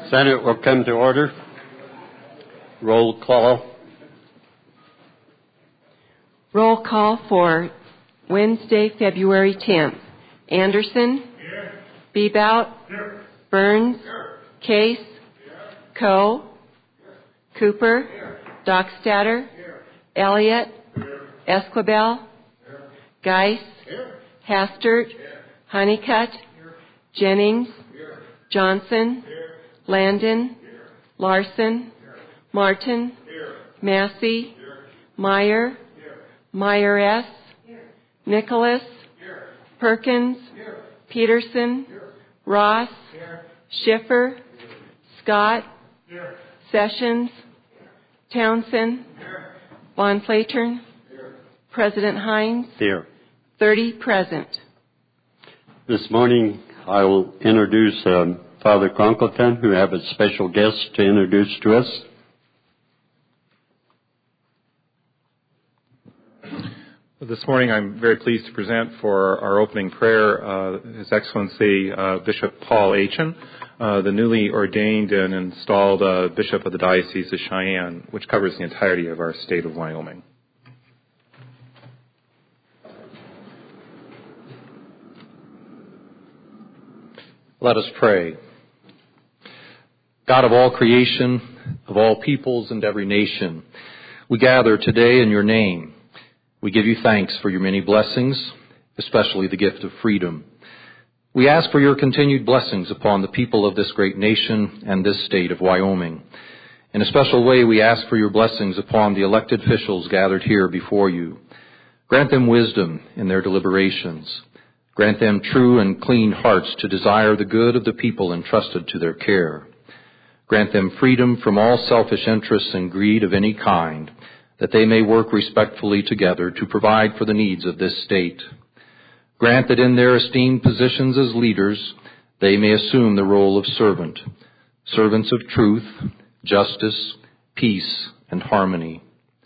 Senate will come to order. Roll call. Roll call for Wednesday, February 10th. Anderson? Here. Bebout? Here. Burns? Here. Case? Here. Coe? Here. Cooper? Here. Dockstader? Here. Elliott? Here. Esquivel? Here. Geis? Here. Hastert? Here. Honeycutt? Here. Jennings? Here. Johnson? Here. Landon? Here. Larson? Here. Martin? Here. Massey? Here. Meyer? Here. Meyer S. Here. Nicholas? Here. Perkins? Here. Peterson? Here. Ross? Here. Schiffer? Here. Scott? Here. Sessions? Here. Townsend? Here. Von Flatern? Here. President Hines? Here. 30 present. This morning I will introduce Father Cronkleton, who have a special guest to introduce to us. This morning I'm very pleased to present for our opening prayer His Excellency Bishop Paul Aitchen, the newly ordained and installed Bishop of the Diocese of Cheyenne, which covers the entirety of our state of Wyoming. Let us pray. God of all creation, of all peoples and every nation, we gather today in your name. We give you thanks for your many blessings, especially the gift of freedom. We ask for your continued blessings upon the people of this great nation and this state of Wyoming. In a special way, we ask for your blessings upon the elected officials gathered here before you. Grant them wisdom in their deliberations. Grant them true and clean hearts to desire the good of the people entrusted to their care. Grant them freedom from all selfish interests and greed of any kind, that they may work respectfully together to provide for the needs of this state. Grant that in their esteemed positions as leaders, they may assume the role of servant, servants of truth, justice, peace, and harmony.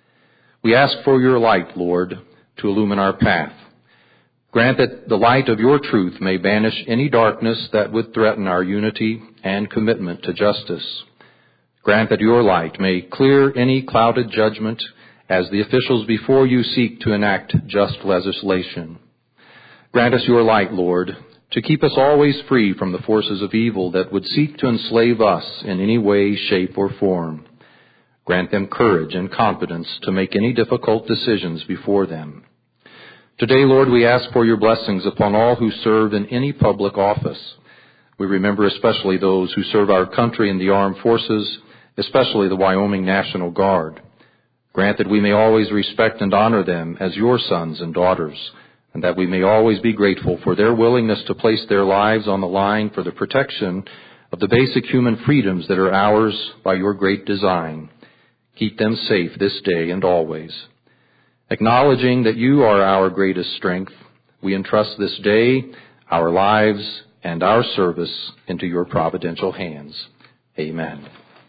We ask for your light, Lord, to illumine our path. Grant that the light of your truth may banish any darkness that would threaten our unity and commitment to justice. Grant that your light may clear any clouded judgment as the officials before you seek to enact just legislation. Grant us your light, Lord, to keep us always free from the forces of evil that would seek to enslave us in any way, shape, or form. Grant them courage and confidence to make any difficult decisions before them. Today, Lord, we ask for your blessings upon all who serve in any public office. We remember especially those who serve our country in the armed forces, especially the Wyoming National Guard. Grant that we may always respect and honor them as your sons and daughters, and that we may always be grateful for their willingness to place their lives on the line for the protection of the basic human freedoms that are ours by your great design. Keep them safe this day and always. Acknowledging that you are our greatest strength, we entrust this day, our lives, and our service into your providential hands. Amen.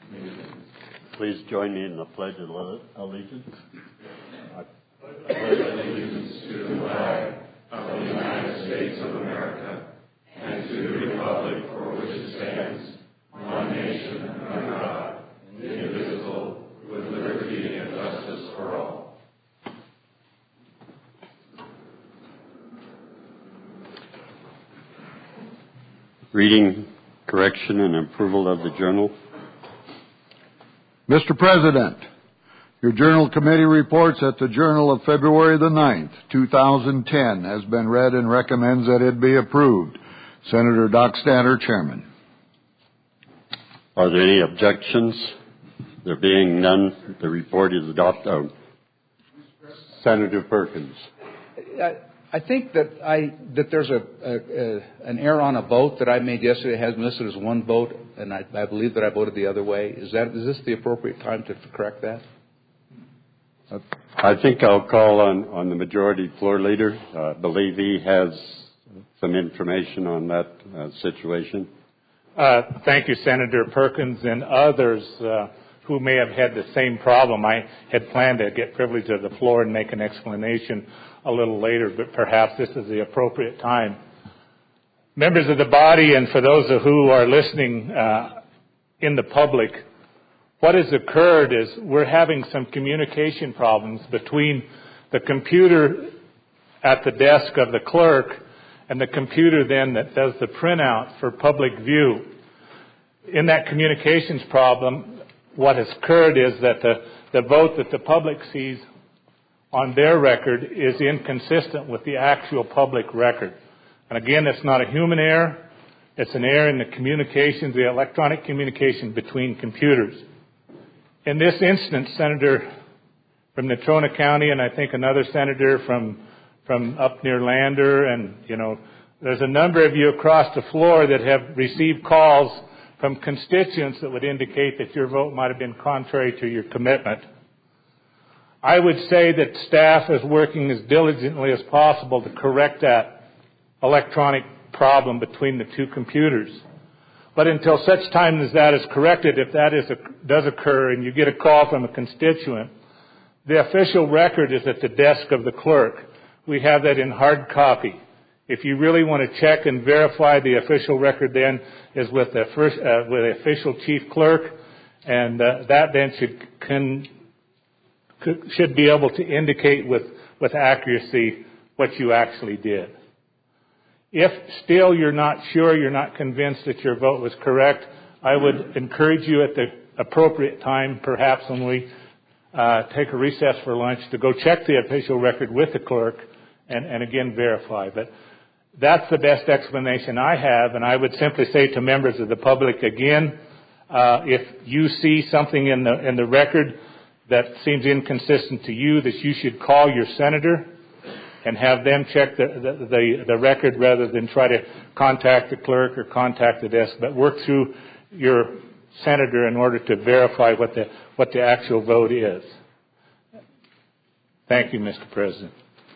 Please join me in the Pledge of Allegiance. I pledge allegiance to the flag of the United States of America and to the republic for which it stands, one nation under God, indivisible, with liberty and justice for all. Reading, correction, and approval of the journal. Mr. President, your Journal Committee reports that the Journal of February the 9th, 2010 has been read and recommends that it be approved. Senator Dockstader, Chairman. Are there any objections? There being none, the report is adopted. Senator Perkins. I think that there's an error on a vote that I made yesterday. It has been listed as one vote, and I believe that I voted the other way. Is this the appropriate time to correct that? I think I'll call on the majority floor leader. I believe he has some information on that situation. Thank you, Senator Perkins, and others who may have had the same problem. I had planned to get privilege of the floor and make an explanation a little later, but perhaps this is the appropriate time. Members of the body, and for those of who are listening in the public, what has occurred is we're having some communication problems between the computer at the desk of the clerk and the computer then that does the printout for public view. In that communications problem, what has occurred is that the vote that the public sees on their record is inconsistent with the actual public record. And again, it's not a human error. It's an error in the communications, the electronic communication between computers. In this instance, Senator from Natrona County, and I think another senator from up near Lander, and, there's a number of you across the floor that have received calls from constituents that would indicate that your vote might have been contrary to your commitment. I would say that staff is working as diligently as possible to correct that electronic problem between the two computers. But until such time as that is corrected, if that does occur and you get a call from a constituent, the official record is at the desk of the clerk. We have that in hard copy. If you really want to check and verify, the official record then is with the official chief clerk, and that then should be able to indicate with accuracy what you actually did. If still you're not sure, you're not convinced that your vote was correct, I would encourage you at the appropriate time, perhaps when we take a recess for lunch, to go check the official record with the clerk and again verify. But that's the best explanation I have, and I would simply say to members of the public again, if you see something in the record that seems inconsistent to you, that you should call your senator and have them check the record rather than try to contact the clerk or contact the desk, but work through your senator in order to verify what the actual vote is. Thank you, Mr. President.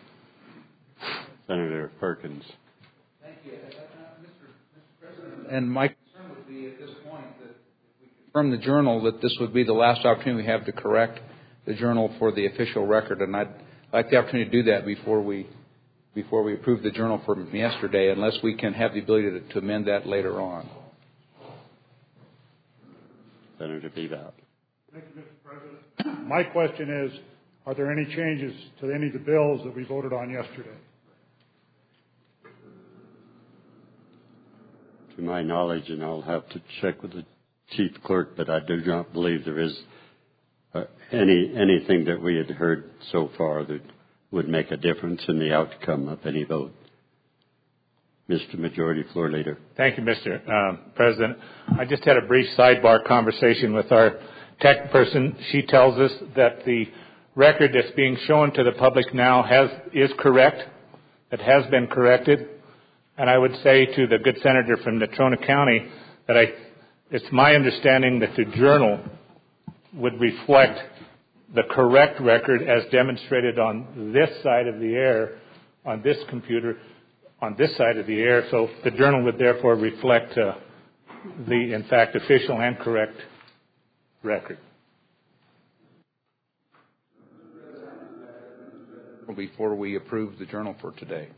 Senator Perkins. Thank you. Mr. President, and my concern would be at this point that if we confirm the journal that this would be the last opportunity we have to correct the journal for the official record, and I'd like the opportunity to do that before we approve the journal from yesterday, unless we can have the ability to amend that later on. Senator Bebout. Thank you, Mr. President. My question is, are there any changes to any of the bills that we voted on yesterday? To my knowledge, and I'll have to check with the chief clerk, but I do not believe there is anything that we had heard so far that would make a difference in the outcome of any vote. Mr. Majority Floor Leader. Thank you, Mr. President. I just had a brief sidebar conversation with our tech person. She tells us that the record that's being shown to the public now is correct. It has been corrected. And I would say to the good senator from Natrona County that it's my understanding that the journal would reflect the correct record as demonstrated on this side of the air, on this computer, on this side of the air. So the journal would therefore reflect the, in fact, official and correct record. Before we approve the journal for today.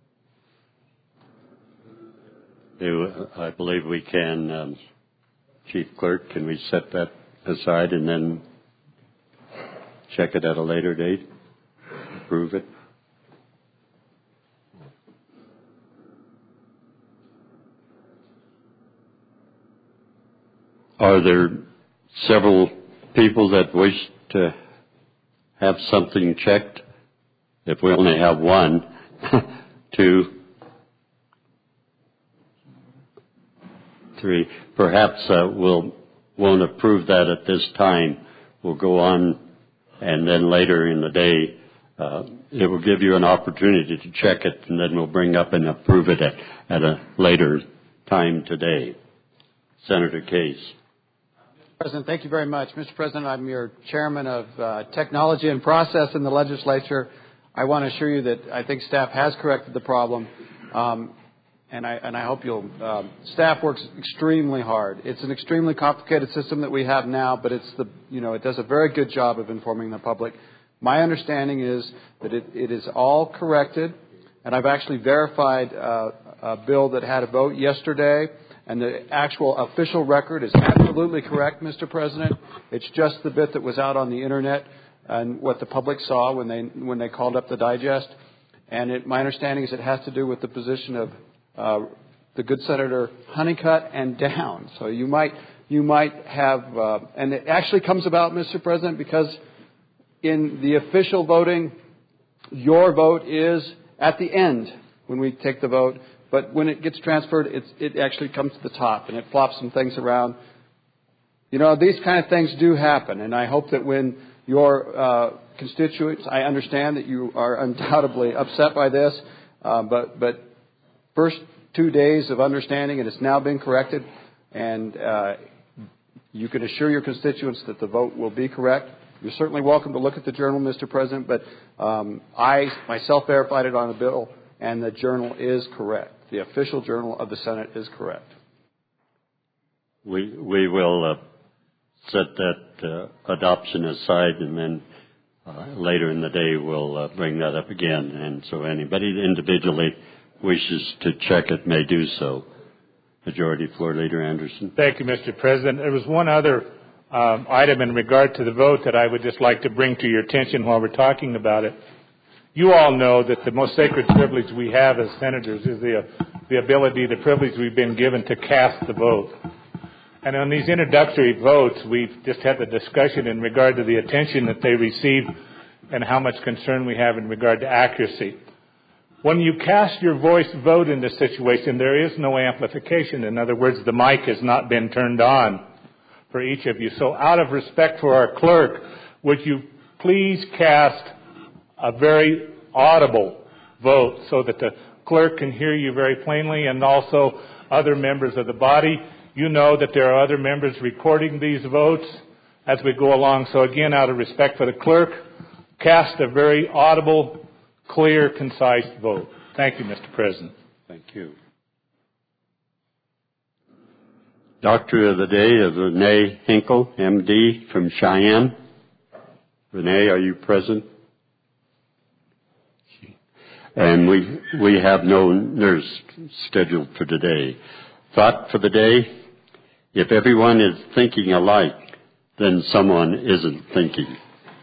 I believe we can, Chief Clerk, can we set that aside and then check it at a later date? Approve it? Are there several people that wish to have something checked? If we only have one, 2, 3, perhaps won't approve that at this time. We'll go on, and then later in the day, it will give you an opportunity to check it, and then we'll bring up and approve it at a later time today. Senator Case. Mr. President, thank you very much. Mr. President, I'm your chairman of Technology and Process in the legislature. I want to assure you that I think staff has corrected the problem. And I hope staff works extremely hard. It's an extremely complicated system that we have now, but it does a very good job of informing the public. My understanding is that it is all corrected, and I've actually verified a bill that had a vote yesterday, And the actual official record is absolutely correct, Mr. President. It's just the bit that was out on the Internet and what the public saw when they called up the digest. And my understanding is it has to do with the position of the good Senator Honeycutt and down. So you might have, and it actually comes about, Mr. President, because in the official voting, your vote is at the end when we take the vote. But when it gets transferred, it actually comes to the top and it flops some things around. You know, these kind of things do happen, and I hope that when your constituents, I understand that you are undoubtedly upset by this, but first 2 days of understanding, and it's now been corrected, and you can assure your constituents that the vote will be correct. You're certainly welcome to look at the journal, Mr. President, but I myself verified it on the bill, and the journal is correct. The official journal of the Senate is correct. We will set that adoption aside, and then later in the day we'll bring that up again. And so anybody that individually wishes to check it may do so. Majority Floor Leader Anderson. Thank you, Mr. President. There was one other item in regard to the vote that I would just like to bring to your attention while we're talking about it. You all know that the most sacred privilege we have as senators is the ability, the privilege we've been given to cast the vote. And on these introductory votes, we've just had the discussion in regard to the attention that they receive and how much concern we have in regard to accuracy. When you cast your voice vote in this situation, there is no amplification. In other words, the mic has not been turned on for each of you. So out of respect for our clerk, would you please cast a very audible vote so that the clerk can hear you very plainly, and also other members of the body. You know that there are other members recording these votes as we go along. So again, out of respect for the clerk, cast a very audible, clear, concise vote. Thank you, Mr. President. Thank you. Doctor of the Day is Renee Hinkle, M.D., from Cheyenne. Renee, are you present? And we have no nurse scheduled for today. Thought for the day: if everyone is thinking alike, then someone isn't thinking.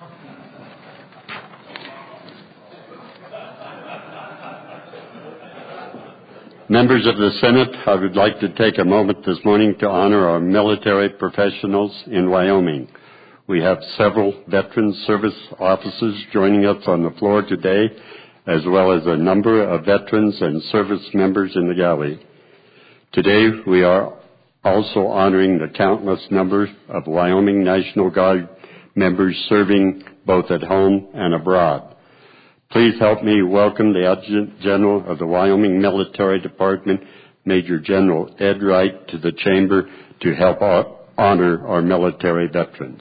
Members of the Senate, I would like to take a moment this morning to honor our military professionals in Wyoming. We have several veteran service officers joining us on the floor today, as well as a number of veterans and service members in the gallery. Today, we are also honoring the countless numbers of Wyoming National Guard members serving both at home and abroad. Please help me welcome the Adjutant General of the Wyoming Military Department, Major General Ed Wright, to the chamber to help honor our military veterans.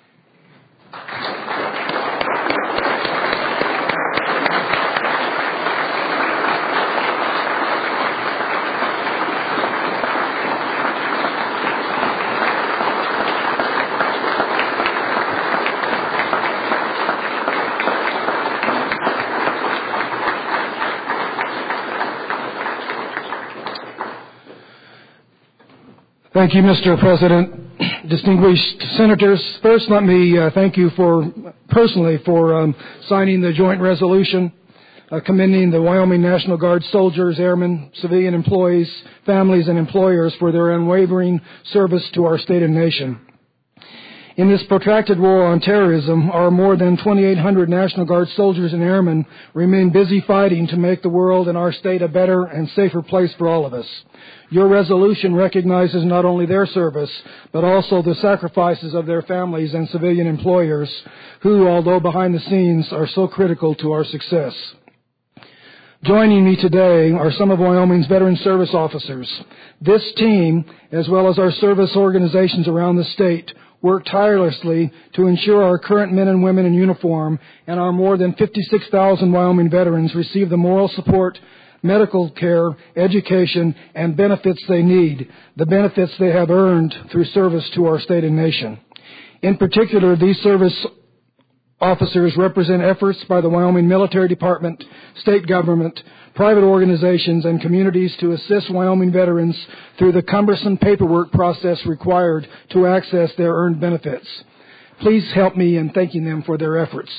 Thank you, Mr. President. Distinguished senators, first let me thank you personally for signing the joint resolution commending the Wyoming National Guard soldiers, airmen, civilian employees, families, and employers for their unwavering service to our state and nation. In this protracted war on terrorism, our more than 2,800 National Guard soldiers and airmen remain busy fighting to make the world and our state a better and safer place for all of us. Your resolution recognizes not only their service, but also the sacrifices of their families and civilian employers, who, although behind the scenes, are so critical to our success. Joining me today are some of Wyoming's veteran service officers. This team, as well as our service organizations around the state, work tirelessly to ensure our current men and women in uniform and our more than 56,000 Wyoming veterans receive the moral support, medical care, education, and benefits they need, the benefits they have earned through service to our state and nation. In particular, these service officers represent efforts by the Wyoming Military Department, state government, private organizations, and communities to assist Wyoming veterans through the cumbersome paperwork process required to access their earned benefits. Please help me in thanking them for their efforts.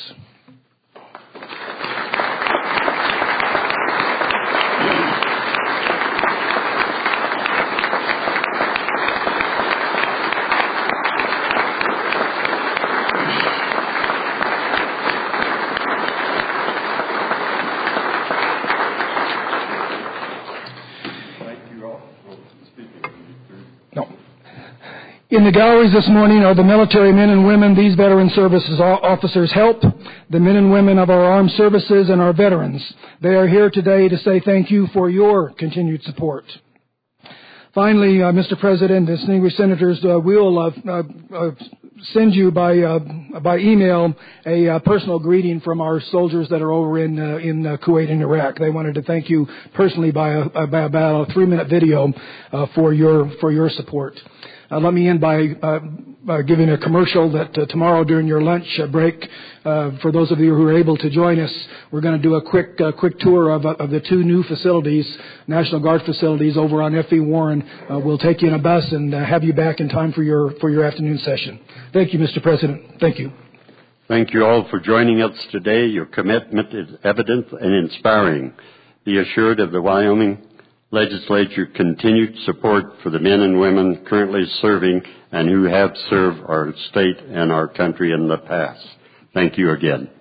In the galleries this morning are the military men and women these veteran services officers help, the men and women of our armed services and our veterans. They are here today to say thank you for your continued support. Finally, Mr. President, distinguished senators, we'll send you by email a personal greeting from our soldiers that are over in Kuwait and Iraq. They wanted to thank you personally by about a 3-minute video for your support. Let me end by giving a commercial that tomorrow during your lunch break, for those of you who are able to join us, we're going to do a quick tour of the 2 new facilities, National Guard facilities over on F.E. Warren. We'll take you in a bus and have you back in time for your afternoon session. Thank you, Mr. President. Thank you. Thank you all for joining us today. Your commitment is evident and inspiring. Be assured of the Wyoming Legislature continued support for the men and women currently serving and who have served our state and our country in the past. Thank you again.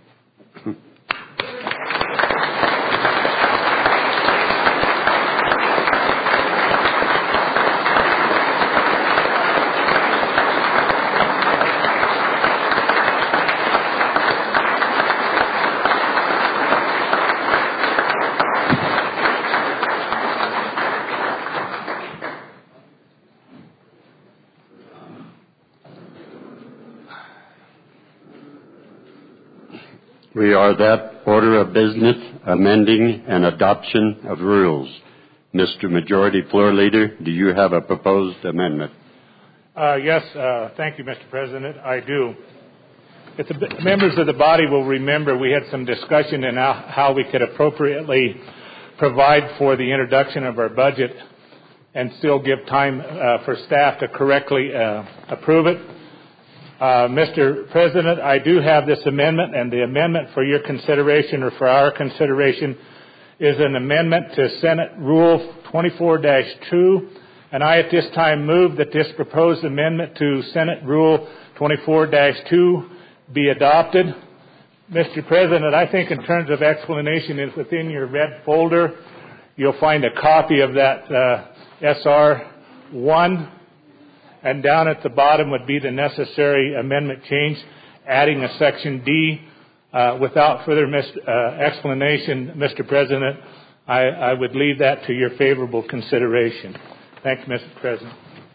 We are that order of business, amending and adoption of rules. Mr. Majority Floor Leader, do you have a proposed amendment? Yes, thank you, Mr. President. I do. If the members of the body will remember, we had some discussion in how we could appropriately provide for the introduction of our budget and still give time for staff to correctly approve it. Mr. President, I do have this amendment, and the amendment for your consideration or for our consideration is an amendment to Senate Rule 24-2, and I at this time move that this proposed amendment to Senate Rule 24-2 be adopted. Mr. President, I think in terms of explanation is within your red folder, you'll find a copy of that SR 1. And down at the bottom would be the necessary amendment change, adding a Section D. Without further explanation, Mr. President, I would leave that to your favorable consideration. Thank you, Mr. President.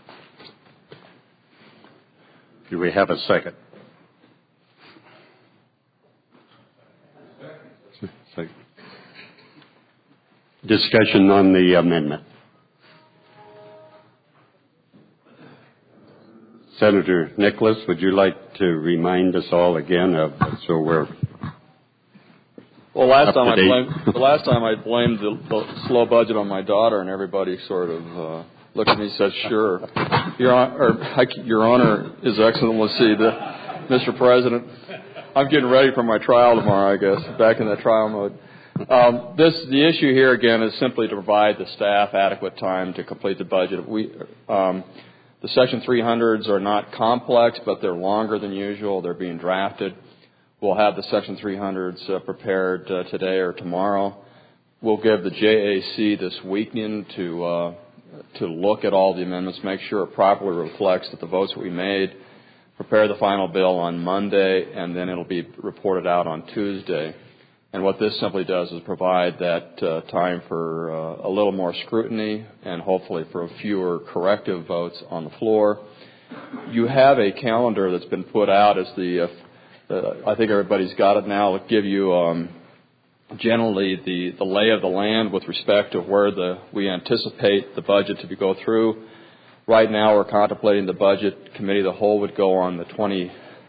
Do we have a second? Second. Discussion on the amendment. Senator Nicholas, would you like to remind us all again of so we're Well, last time I blamed the slow budget on my daughter, and everybody sort of looked at me and said, "Sure, Your Honor, His Excellency, Mr. President, I'm getting ready for my trial tomorrow. I guess back in the trial mode." The issue here again is simply to provide the staff adequate time to complete the budget. The Section 300s are not complex, but they're longer than usual. They're being drafted. We'll have the Section 300s prepared today or tomorrow. We'll give the JAC this weekend to look at all the amendments, make sure it properly reflects that the votes that we made, prepare the final bill on Monday, and then it'll be reported out on Tuesday. And what this simply does is provide that time for a little more scrutiny and hopefully for fewer corrective votes on the floor. You have a calendar that's been put out as I think everybody's got it now. It'll give you generally the lay of the land with respect to where we anticipate the budget to go through. Right now we're contemplating the budget committee of the whole would go on the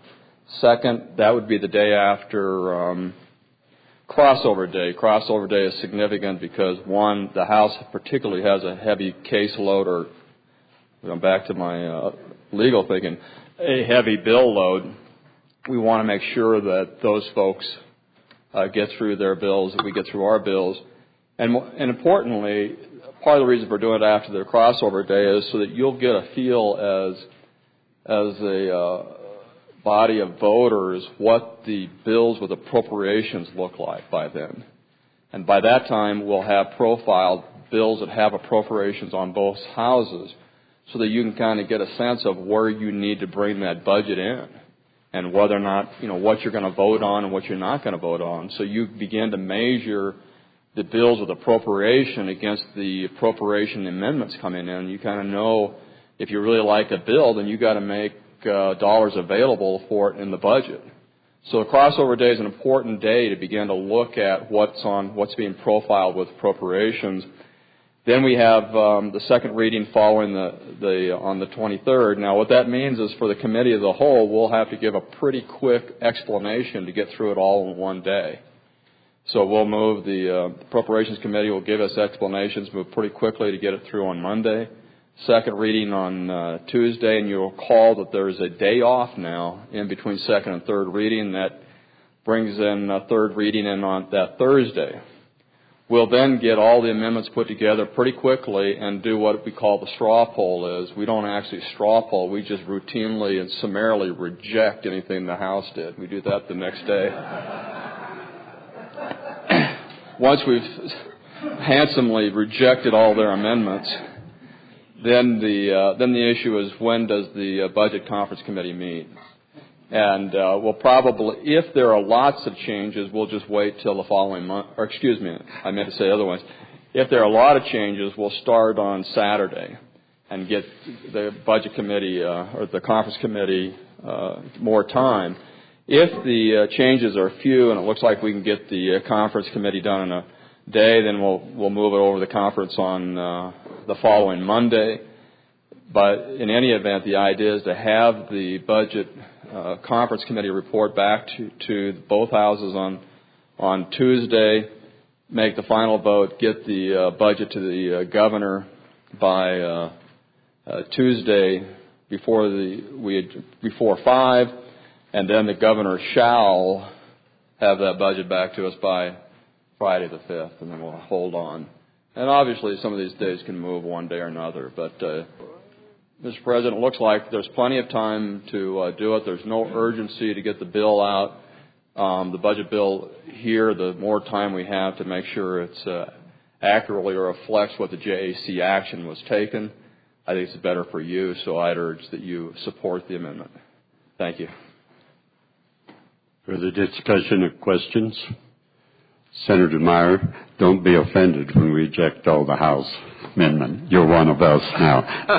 Second, that would be the day after crossover day. Crossover day is significant because, one, the House particularly has a heavy caseload, or going back to my legal thinking, a heavy bill load. We want to make sure that those folks get through their bills, that we get through our bills. And importantly, part of the reason for doing it after the crossover day is so that you'll get a feel as a body of voters what the bills with appropriations look like by then. And by that time, we'll have profiled bills that have appropriations on both houses so that you can kind of get a sense of where you need to bring that budget in and whether or not, what you're going to vote on and what you're not going to vote on. So you begin to measure the bills with appropriation against the appropriation amendments coming in. You kind of know if you really like a bill, then you got to make dollars available for it in the budget. So the crossover day is an important day to begin to look at what's being profiled with appropriations. Then we have the second reading following on the 23rd. Now, what that means is for the committee as a whole, we'll have to give a pretty quick explanation to get through it all in one day. So we'll move the Appropriations Committee will give us explanations, move pretty quickly to get it through on Monday. Second reading on Tuesday, and you'll recall that there is a day off now in between second and third reading that brings in a third reading in on that Thursday. We'll then get all the amendments put together pretty quickly and do what we call the straw poll is. We don't actually straw poll. We just routinely and summarily reject anything the House did. We do that the next day. Once we've handsomely rejected all their amendments, then the issue is when does the Budget Conference Committee meet? And we'll probably, if there are lots of changes, we'll just wait till the following month. Or excuse me, I meant to say otherwise. If there are a lot of changes, we'll start on Saturday and get the Budget Committee or the Conference Committee more time. If the changes are few and it looks like we can get the Conference Committee done in a day, then we'll move it over to the conference on the following Monday. But in any event, the idea is to have the Budget Conference Committee report back to both houses on Tuesday, make the final vote, get the budget to the governor by Tuesday before 5, and then the governor shall have that budget back to us by Friday the 5th, and then we'll hold on. And obviously some of these days can move one day or another, but Mr. President, it looks like there's plenty of time to do it. There's no urgency to get the bill out. The budget bill here, the more time we have to make sure it's accurately reflects what the JAC action was taken, I think it's better for you, so I'd urge that you support the amendment. Thank you. Further discussion or questions? Senator Meyer, don't be offended when we reject all the House amendment. You're one of us now.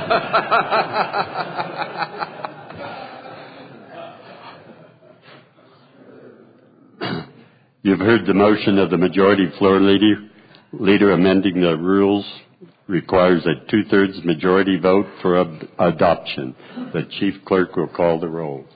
You've heard the motion of the majority floor leader amending the rules requires a 2/3 majority vote for adoption. The chief clerk will call the roll.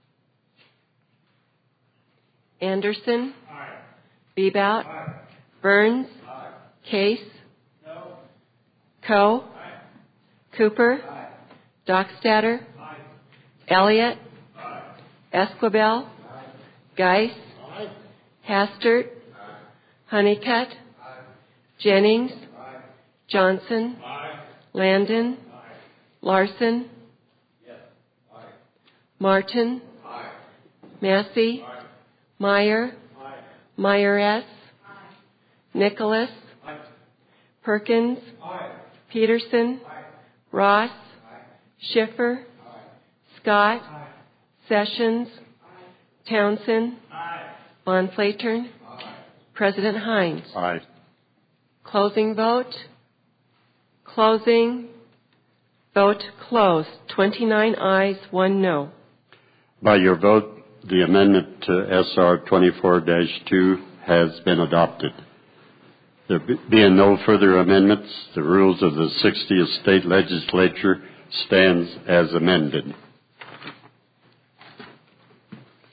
Anderson? Aye. Bebout? Aye. Burns? Aye. Case? No. Coe? Aye. Cooper? Aye. Dockstader? Aye. Elliott? Aye. Esquivel? Aye. Geis? Aye. Hastert? Aye. Honeycutt? Aye. Jennings? Aye. Johnson? Aye. Landon? Aye. Larson? Yes. Aye. Martin? Aye. Massey? Aye. Meyer? Aye. Meyer S. Aye. Nicholas? Aye. Perkins? Aye. Peterson? Aye. Ross? Aye. Schiffer? Aye. Scott? Aye. Sessions? Aye. Townsend? Aye. Von Flatern? Aye. President Hines? Aye. Closing vote? Closing. Vote closed. 29 ayes, 1 no. By your vote, the amendment to SR 24-2 has been adopted. There being no further amendments, the rules of the 60th State Legislature stands as amended.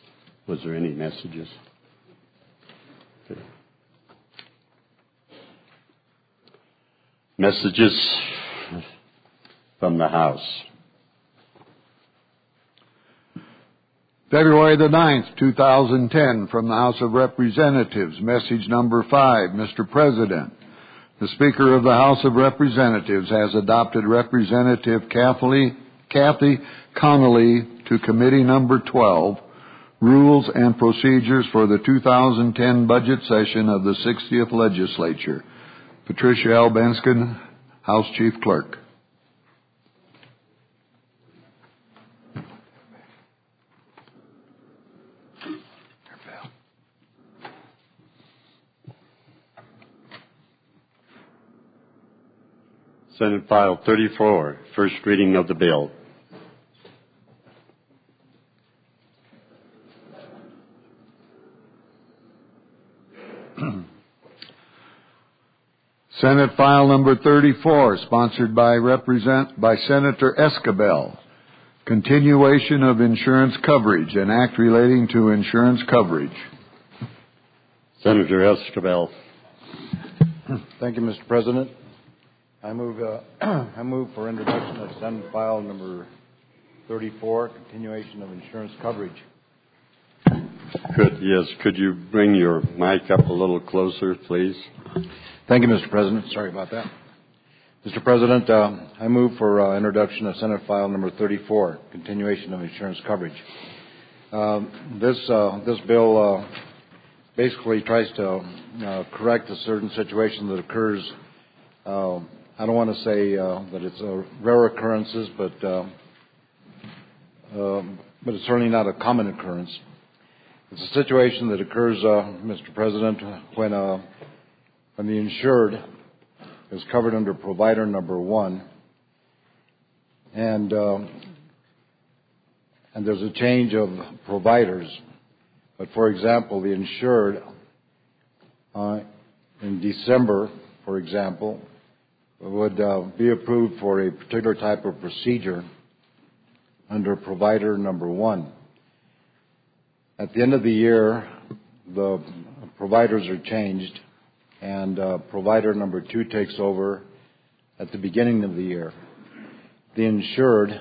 Was there any messages? Okay. Messages from the House. February the 9th, 2010, from the House of Representatives, message number 5. Mr. President, the Speaker of the House of Representatives has adopted Representative Kathy Connolly to Committee number 12, Rules and Procedures for the 2010 budget session of the 60th Legislature. Patricia L. Benskin, House Chief Clerk. Senate File 34, first reading of the bill. Senate File number 34, sponsored by Senator Escabel. Continuation of insurance coverage, an act relating to insurance coverage. Senator Escabel. Thank you, Mr. President. I move for introduction of Senate File number 34, continuation of insurance coverage. Could you bring your mic up a little closer, please? Thank you, Mr. President. Sorry about that. Mr. President, I move for introduction of Senate File number 34, continuation of insurance coverage. This bill basically tries to correct a certain situation that occurs. I don't want to say that it's rare occurrences, but it's certainly not a common occurrence. It's a situation that occurs, Mr. President, when the insured is covered under provider number 1, and there's a change of providers. But for example, the insured in December, for example, would be approved for a particular type of procedure under provider number 1. At the end of the year, the providers are changed, and provider number 2 takes over at the beginning of the year. The insured,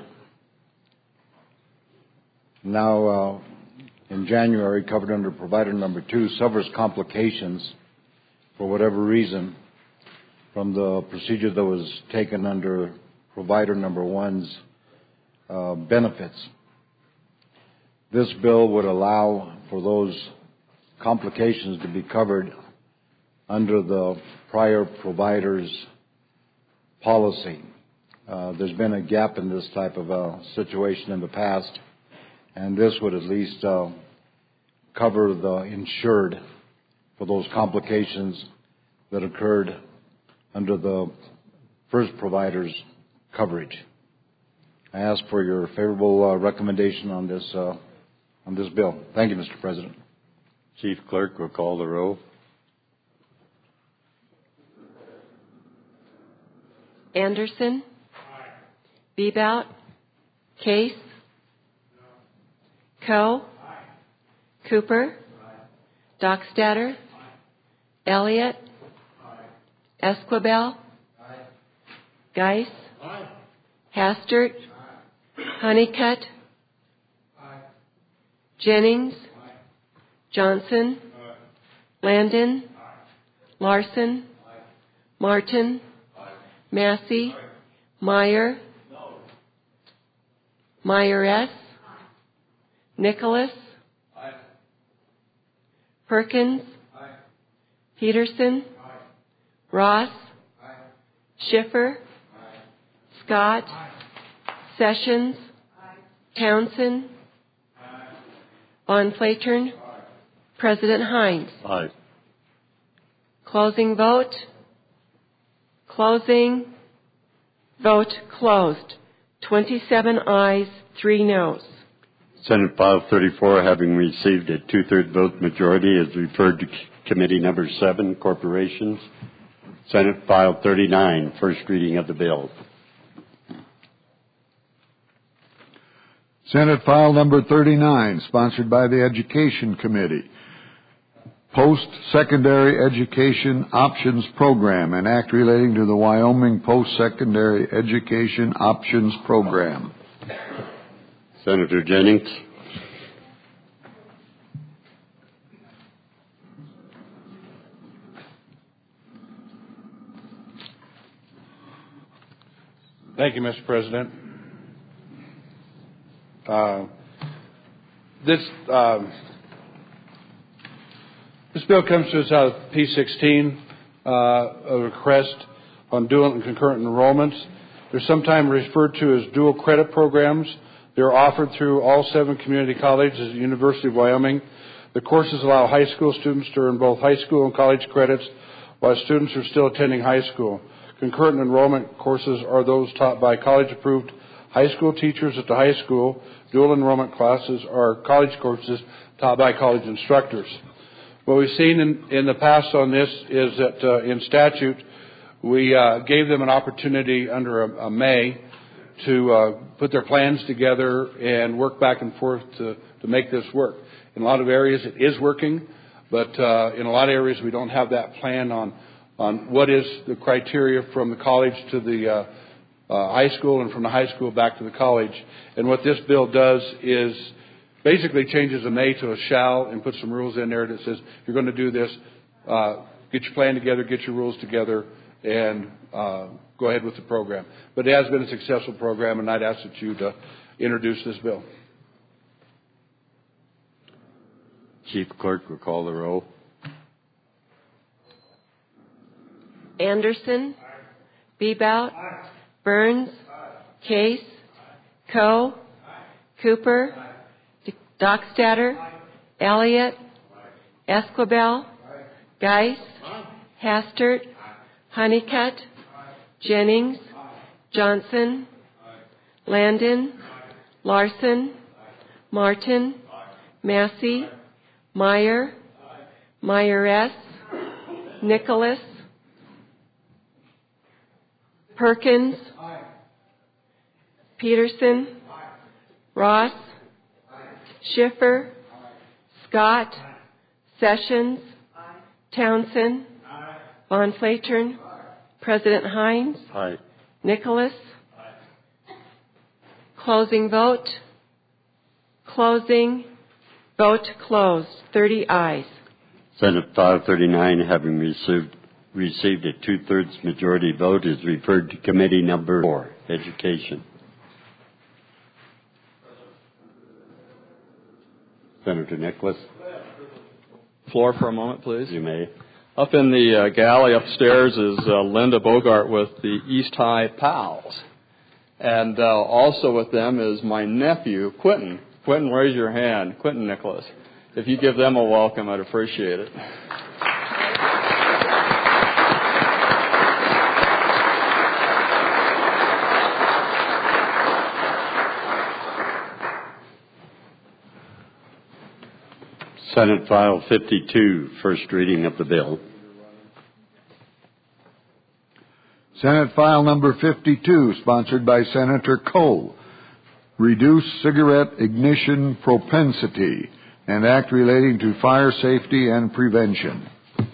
now in January, covered under provider number 2, suffers complications for whatever reason from the procedure that was taken under provider number 1's benefits. This bill would allow for those complications to be covered under the prior provider's policy. There's been a gap in this type of situation in the past, and this would at least cover the insured for those complications that occurred under the first provider's coverage. I ask for your favorable recommendation on this bill. Thank you, Mr. President. Chief Clerk will call the roll. Anderson? Aye. Bebout? Case? No. Coe? Aye. Cooper? Aye. Dockstader? Aye. Elliott? Aye. Esquibel? Aye. Geis? Aye. Hastert? Aye. Honeycutt? Aye. Jennings? Aye. Johnson? Aye. Landon? Aye. Larson? Aye. Martin? Massey? Aye. Meyer? No. Meyer S? Aye. Nicholas? Aye. Perkins? Aye. Peterson? Aye. Ross? Aye. Schiffer? Aye. Scott? Aye. Sessions? Aye. Townsend? Aye. Von Flatern? Aye. President Hines? Aye. Closing vote. Closing. Vote closed. 27 ayes, 3 noes. Senate File 34, having received a 2/3 vote majority, is referred to Committee Number 7, Corporations. Senate File 39, first reading of the bill. Senate File Number 39, sponsored by the Education Committee. Post-Secondary Education Options Program, an act relating to the Wyoming Post-Secondary Education Options Program. Senator Jennings. Thank you, Mr. President. This bill comes to us out of P16, a request on dual and concurrent enrollments. They're sometimes referred to as dual credit programs. They're offered through all 7 community colleges at the University of Wyoming. The courses allow high school students to earn both high school and college credits while students are still attending high school. Concurrent enrollment courses are those taught by college-approved high school teachers at the high school. Dual enrollment classes are college courses taught by college instructors. What we've seen in the past on this is that in statute, we gave them an opportunity under a May to put their plans together and work back and forth to make this work. In a lot of areas it is working, but in a lot of areas we don't have that plan on what is the criteria from the college to the high school and from the high school back to the college. And what this bill does is basically changes a may to a shall and puts some rules in there that says, if you're going to do this, get your plan together, get your rules together, and go ahead with the program. But it has been a successful program, and I'd ask that you to introduce this bill. Chief Clerk will call the roll. Anderson, Bebout, Burns, Case, Coe, Cooper, Dockstader, Elliott, Esquibel, Geis, Hastert, Honeycutt, Jennings, Johnson, Landon, Larson, Martin, Massey, Meyer, Meyer-S, Nicholas, Perkins, Peterson, Ross, Schiffer, Scott, Sessions, Townsend, Von Flatern, President Hines, Aye. Nicholas. Closing vote. Closing. Vote closed. 30 ayes. Senate File 39, having received a 2/3 majority vote, is referred to Committee Number 4, Education. Senator Nicholas. Floor for a moment, please. You may. Up in the galley upstairs is Linda Bogart with the East High Pals. And also with them is my nephew, Quentin. Quentin, raise your hand. Quentin Nicholas. If you give them a welcome, I'd appreciate it. Senate File 52, first reading of the bill. Senate File Number 52, sponsored by Senator Coe. Reduce cigarette ignition propensity, an act relating to fire safety and prevention.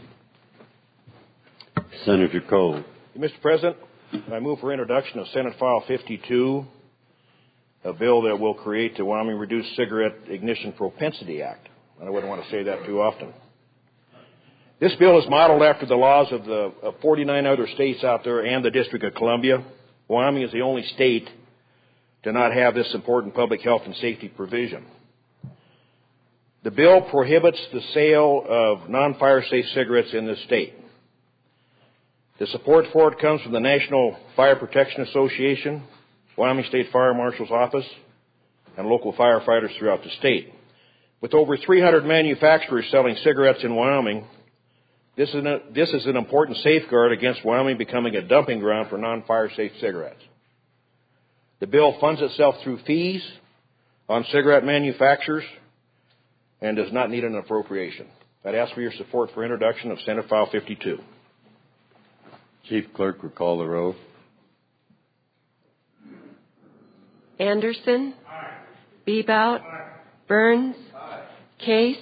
Senator Coe. Mr. President, I move for introduction of Senate File 52, a bill that will create the Wyoming Reduced Cigarette Ignition Propensity Act. I wouldn't want to say that too often. This bill is modeled after the laws of 49 other states out there and the District of Columbia. Wyoming is the only state to not have this important public health and safety provision. The bill prohibits the sale of non-fire safe cigarettes in this state. The support for it comes from the National Fire Protection Association, Wyoming State Fire Marshal's Office, and local firefighters throughout the state. With over 300 manufacturers selling cigarettes in Wyoming, this is an important safeguard against Wyoming becoming a dumping ground for non-fire safe cigarettes. The bill funds itself through fees on cigarette manufacturers and does not need an appropriation. I'd ask for your support for introduction of Senate File 52. Chief Clerk will call the roll. Anderson, Bebout, Burns, Case,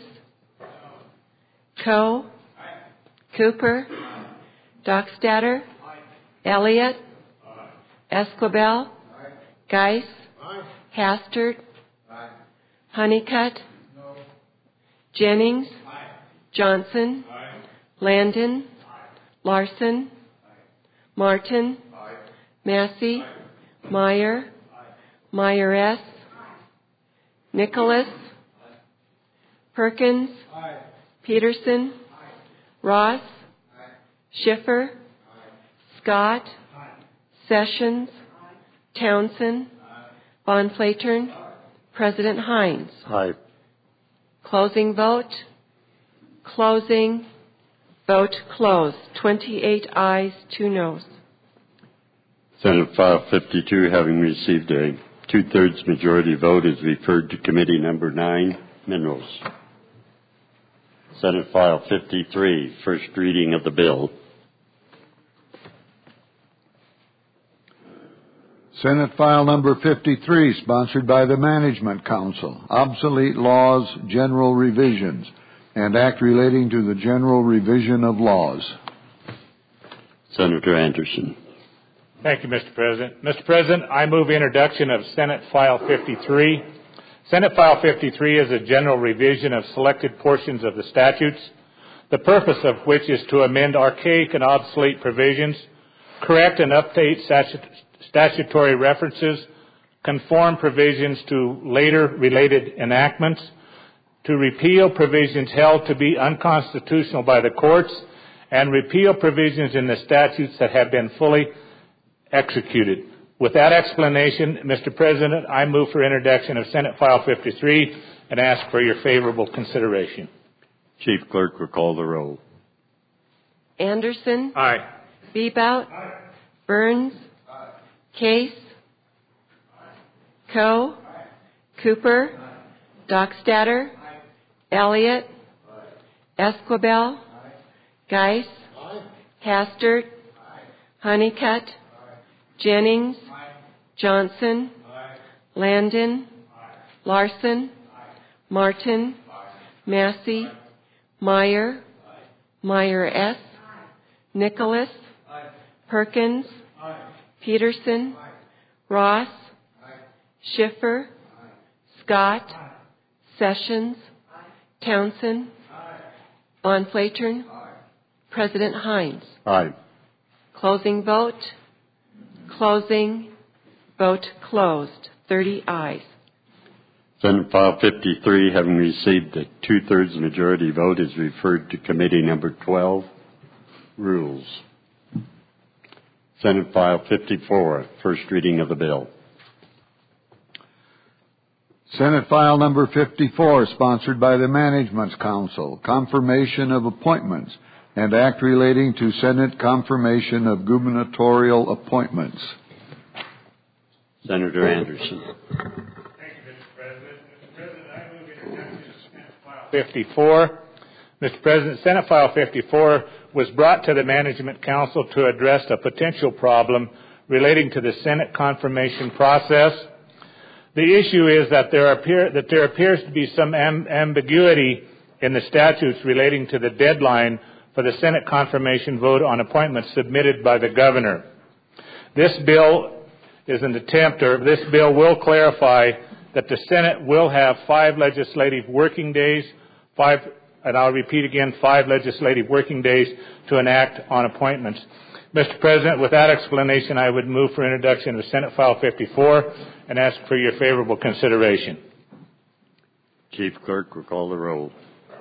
Coe, Cooper, Dockstader, Elliott, Esquibel, Geis, Hastert, Honeycutt, Jennings, Johnson, Landon, Larson, Martin, Massey, Meyer, Meyer S., Nicholas, Perkins, Peterson, Ross, Schiffer, Scott, Sessions, Townsend, Von Flatern, President Hines. Aye. Closing vote. Closing. Vote closed. 28 ayes, 2 noes. Senate File 52, having received a two-thirds majority vote, is referred to Committee Number 9, Minerals. Senate File 53, first reading of the bill. Senate File Number 53, sponsored by the Management Council, Obsolete Laws, General Revisions, and Act relating to the general revision of laws. Senator Anderson. Thank you, Mr. President. Mr. President, I move introduction of Senate File 53. Senate File 53 is a general revision of selected portions of the statutes, the purpose of which is to amend archaic and obsolete provisions, correct and update statutory references, conform provisions to later related enactments, to repeal provisions held to be unconstitutional by the courts, and repeal provisions in the statutes that have been fully executed. With that explanation, Mr. President, I move for introduction of Senate File 53 and ask for your favorable consideration. Chief Clerk will call the roll. Anderson. Aye. Bebout. Aye. Burns. Aye. Case. Aye. Coe. Aye. Cooper. Aye. Dockstader. Aye. Elliott. Aye. Esquibel. Aye. Geis. Aye. Hastert. Aye. Honeycutt. Aye. Jennings. Aye. Johnson. Aye. Landon. Aye. Larson. Aye. Martin. Aye. Massey. Aye. Meyer. Aye. Meyer S. Aye. Nicholas. Aye. Perkins. Aye. Peterson. Aye. Ross. Aye. Schiffer. Aye. Scott. Aye. Sessions. Aye. Townsend. Aye. Von Flatern. Aye. President Hines. Aye. Closing vote. Closing. Vote closed. 30 ayes. Senate File 53, having received a two-thirds majority vote, is referred to Committee Number 12, Rules. Senate File 54, first reading of the bill. Senate File Number 54, sponsored by the Management Council, Confirmation of Appointments, and Act relating to Senate confirmation of gubernatorial appointments. Senator Anderson. Thank you, Mr. President. Mr. President, I move introduction of Senate File 54. Mr. President, Senate File 54 was brought to the Management Council to address a potential problem relating to the Senate confirmation process. The issue is that there appears to be some ambiguity in the statutes relating to the deadline for the Senate confirmation vote on appointments submitted by the governor. This bill will clarify that the Senate will have 5 legislative working days, 5 legislative working days to enact on appointments. Mr. President, with that explanation, I would move for introduction of Senate File 54 and ask for your favorable consideration. Chief Clerk will call the roll.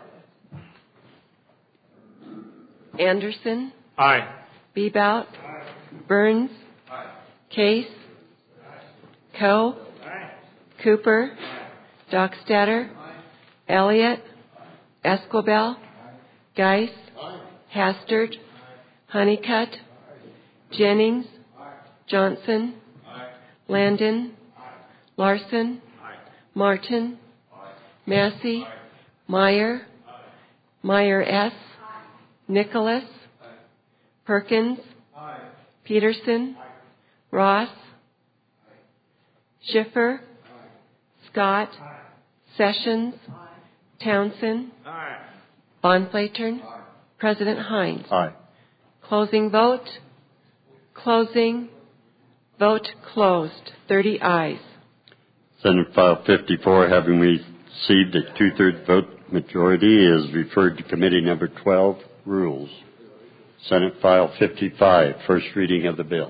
Anderson. Aye. Bebout. Aye. Burns. Aye. Case. Aye. Coe. Aye. Cooper. Aye. Dockstader. Aye. Elliott. Aye. Esquibel. Aye. Geis. Aye. Hastert. Aye. Honeycutt. Aye. Jennings. Aye. Johnson. Aye. Landon. Aye. Larson. Aye. Martin. Aye. Massey. Aye. Meyer. Aye. Meyer S. Nicholas. Aye. Perkins. Aye. Peterson. Aye. Ross. Aye. Schiffer. Aye. Scott. Sessions. Townsend. Von Flatern. President Hines. Aye. Closing vote. Closing. Vote closed. 30 ayes. Senate File 54, having received a two-thirds vote majority, is referred to Committee Number 12, Rules. Senate File 55, first reading of the bill.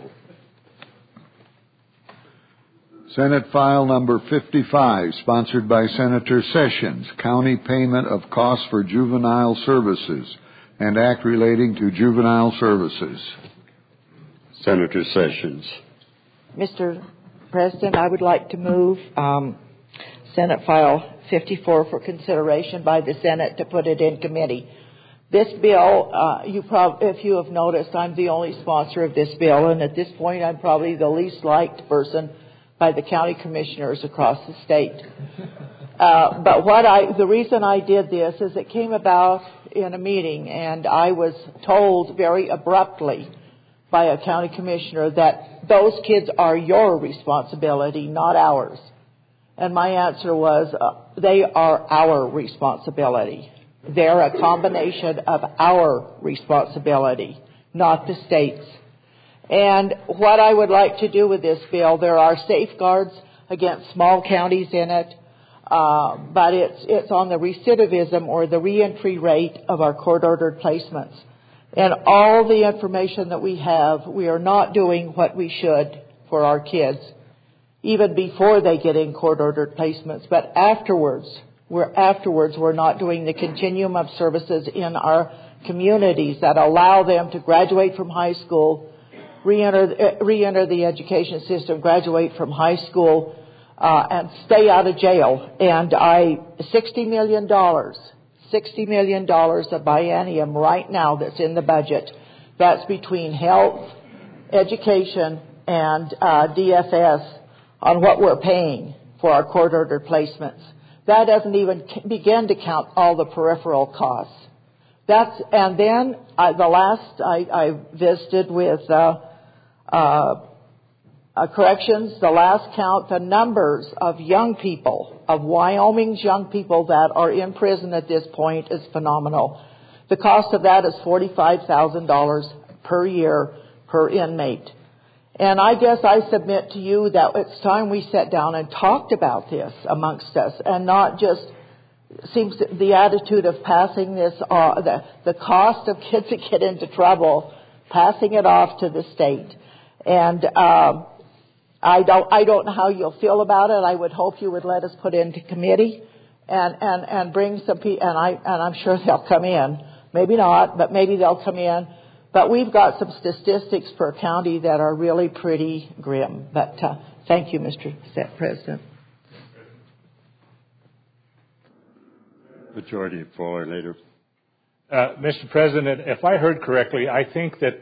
Senate File Number 55, sponsored by Senator Sessions, County Payment of Costs for Juvenile Services, and Act relating to juvenile services. Senator Sessions. Mr. President, I would like to move Senate File 54 for consideration by the Senate to put it in committee. This bill, if you have noticed, I'm the only sponsor of this bill, and at this point I'm probably the least liked person by the county commissioners across the state. But the reason I did this is it came about in a meeting, and I was told very abruptly by a county commissioner that those kids are your responsibility, not ours. And my answer was, they are our responsibility. They're a combination of our responsibility, not the state's. And what I would like to do with this bill, there are safeguards against small counties in it, but it's on the recidivism or the reentry rate of our court-ordered placements. And all the information that we have, we are not doing what we should for our kids, even before they get in court-ordered placements. But afterwards, we're not doing the continuum of services in our communities that allow them to graduate from high school, re-enter the education system, graduate from high school, and stay out of jail. And $60 million of biennium right now that's in the budget. That's between health, education, and DFS on what we're paying for our court-ordered placements. That doesn't even begin to count all the peripheral costs. And then I visited with corrections. The last count, the numbers of young people, of Wyoming's young people that are in prison at this point is phenomenal. The cost of that is $45,000 per year per inmate. And I guess I submit to you that it's time we sat down and talked about this amongst us, and not just seems the attitude of passing this, the cost of kids that get into trouble, passing it off to the state. And I don't know how you'll feel about it. I would hope you would let us put into committee and bring some people, and I'm sure they'll come in. Maybe not, but maybe they'll come in. But we've got some statistics per county that are really pretty grim. But thank you, Mr. President. Majority for later. Mr. President, if I heard correctly, I think that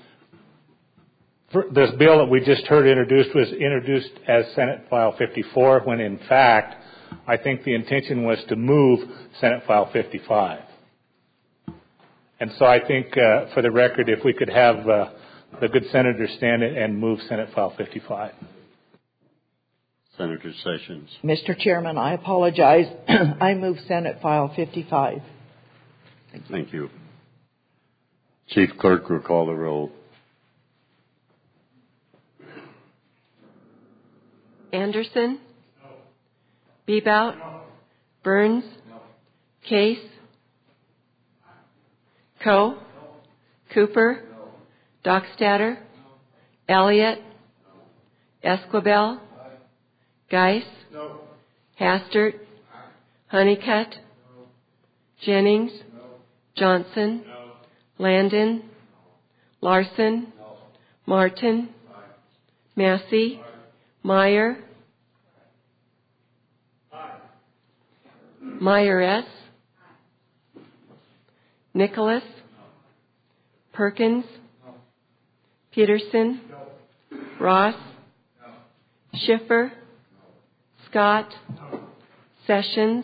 this bill that we just heard introduced was introduced as Senate File 54, when in fact, I think the intention was to move Senate File 55. And so I think, for the record, if we could have the good senator stand and move Senate File 55. Senator Sessions. Mr. Chairman, I apologize. I move Senate File 55. Thank you. Chief Clerk will call the roll. Anderson? No. Bebout? No. Burns? No. Case? Coe? No. Cooper? No. Dockstader? No. Elliott? No. Esquivel? Aye. Geis? No. Hastert? Aye. Honeycutt? No. Jennings? No. Johnson? No. Landon? No. Larson? No. Martin? Aye. Massey? Aye. Meyer? Aye. Meyer S. Nicholas? No. Perkins? No. Peterson? No. Ross? No. Schiffer? No. Scott? No. Sessions?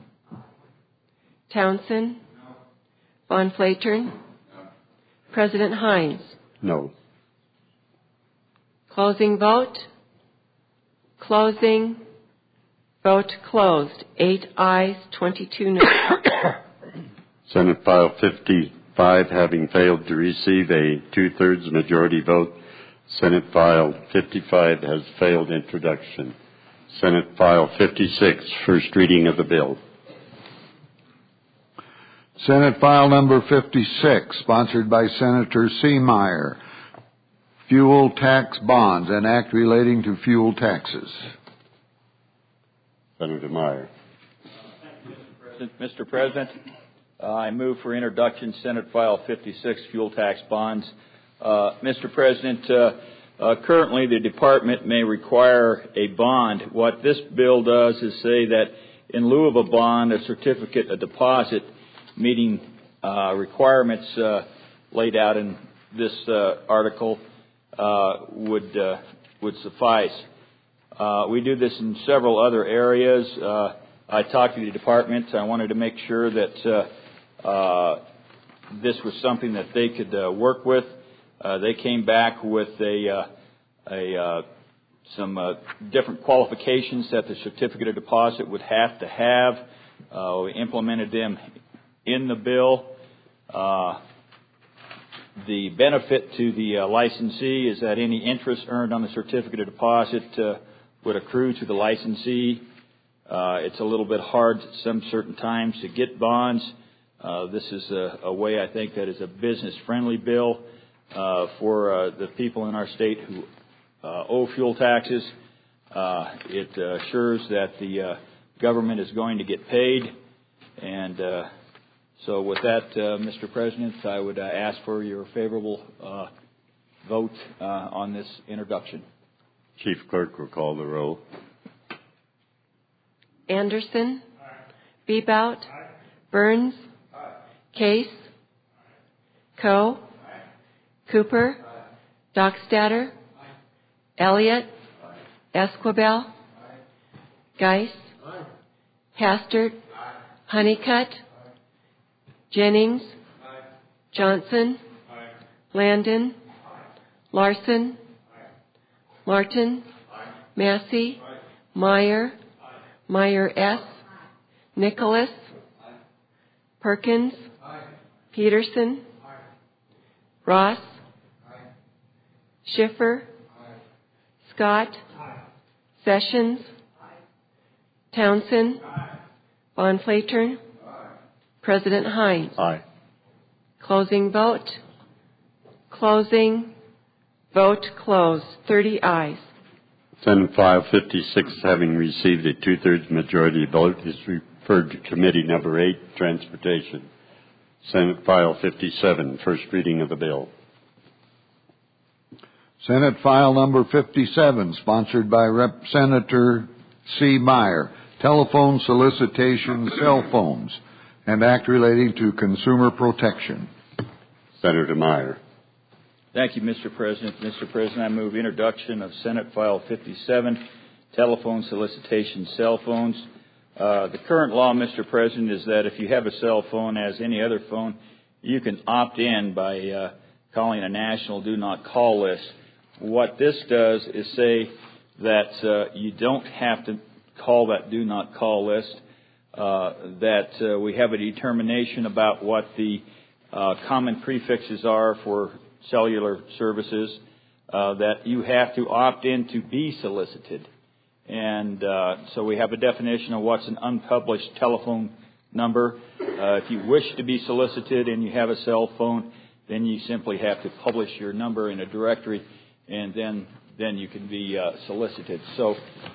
Townsend? No. Von Flatern? No. President Hines? No. Closing vote. Closing. Vote closed. 8 ayes, 22 noes. Senate File 55 having failed to receive a two-thirds majority vote, Senate File 55 has failed introduction. Senate File 56, first reading of the bill. Senate File number 56, sponsored by Senator C. Meyer, Fuel Tax Bonds, an act relating to fuel taxes. Senator Meyer. Mr. President, I move for introduction Senate File 56, Fuel Tax Bonds. Mr. President, currently the Department may require a bond. What this bill does is say that in lieu of a bond, a certificate of deposit meeting requirements laid out in this article would suffice. We do this in several other areas. I talked to the department. I wanted to make sure that this was something that they could work with. They came back with some different qualifications that the certificate of deposit would have to have. We implemented them in the bill. The benefit to the licensee is that any interest earned on the certificate of deposit would accrue to the licensee. It's a little bit hard at some certain times to get bonds. This is a way, I think, that is a business-friendly bill for the people in our state who owe fuel taxes. It assures that the government is going to get paid. And so with that, Mr. President, I would ask for your favorable vote on this introduction. Chief Clerk will call the roll. Anderson. Bebout. Burns. Case. Coe. Cooper. Dockstader. Elliott. Esquivel. Geis. Hastert. Honeycutt. Jennings. Johnson. Landon. Larson. Martin. Massey. Meyer. Meyer S. Nicholas. Perkins. Peterson. Ross. Schiffer. Scott. Sessions. Townsend. Bonflater. President Hines. Aye. Closing vote. Closing. Vote closed. 30 ayes. Senate File 56, having received a two-thirds majority vote, is referred to Committee Number 8, Transportation. Senate File 57, first reading of the bill. Senate File number 57, sponsored by Senator C. Meyer, Telephone Solicitation Cell Phones, an act relating to consumer protection. Senator Meyer. Thank you, Mr. President. Mr. President, I move introduction of Senate File 57, Telephone Solicitation Cell Phones. The current law, Mr. President, is that if you have a cell phone, as any other phone, you can opt in by calling a national do not call list. What this does is say that you don't have to call that do not call list, that we have a determination about what the common prefixes are for cellular services, that you have to opt in to be solicited. And so we have a definition of what's an unpublished telephone number. If you wish to be solicited and you have a cell phone, then you simply have to publish your number in a directory, and then you can be solicited. So,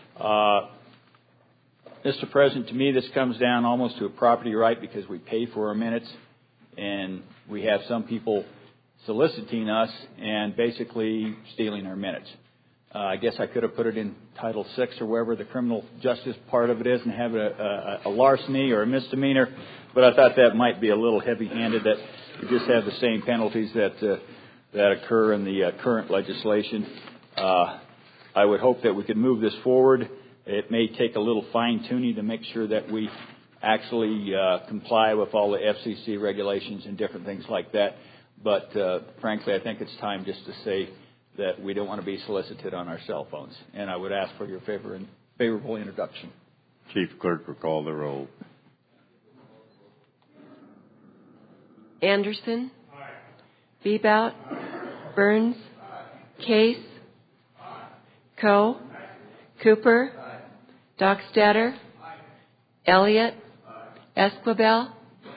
Mr. President, to me this comes down almost to a property right because we pay for our minutes, and we have some people soliciting us and basically stealing our minutes. I guess I could have put it in Title VI or wherever the criminal justice part of it is and have a larceny or a misdemeanor, but I thought that might be a little heavy-handed, that we just have the same penalties that occur in the current legislation. I would hope that we could move this forward. It may take a little fine-tuning to make sure that we actually comply with all the FCC regulations and different things like that. But frankly, I think it's time just to say that we don't want to be solicited on our cell phones. And I would ask for your favorable introduction. Chief Clerk will call the roll. Anderson. Bebout. Burns. Case. Coe. Cooper. Dockstader. Elliott. Esquivel.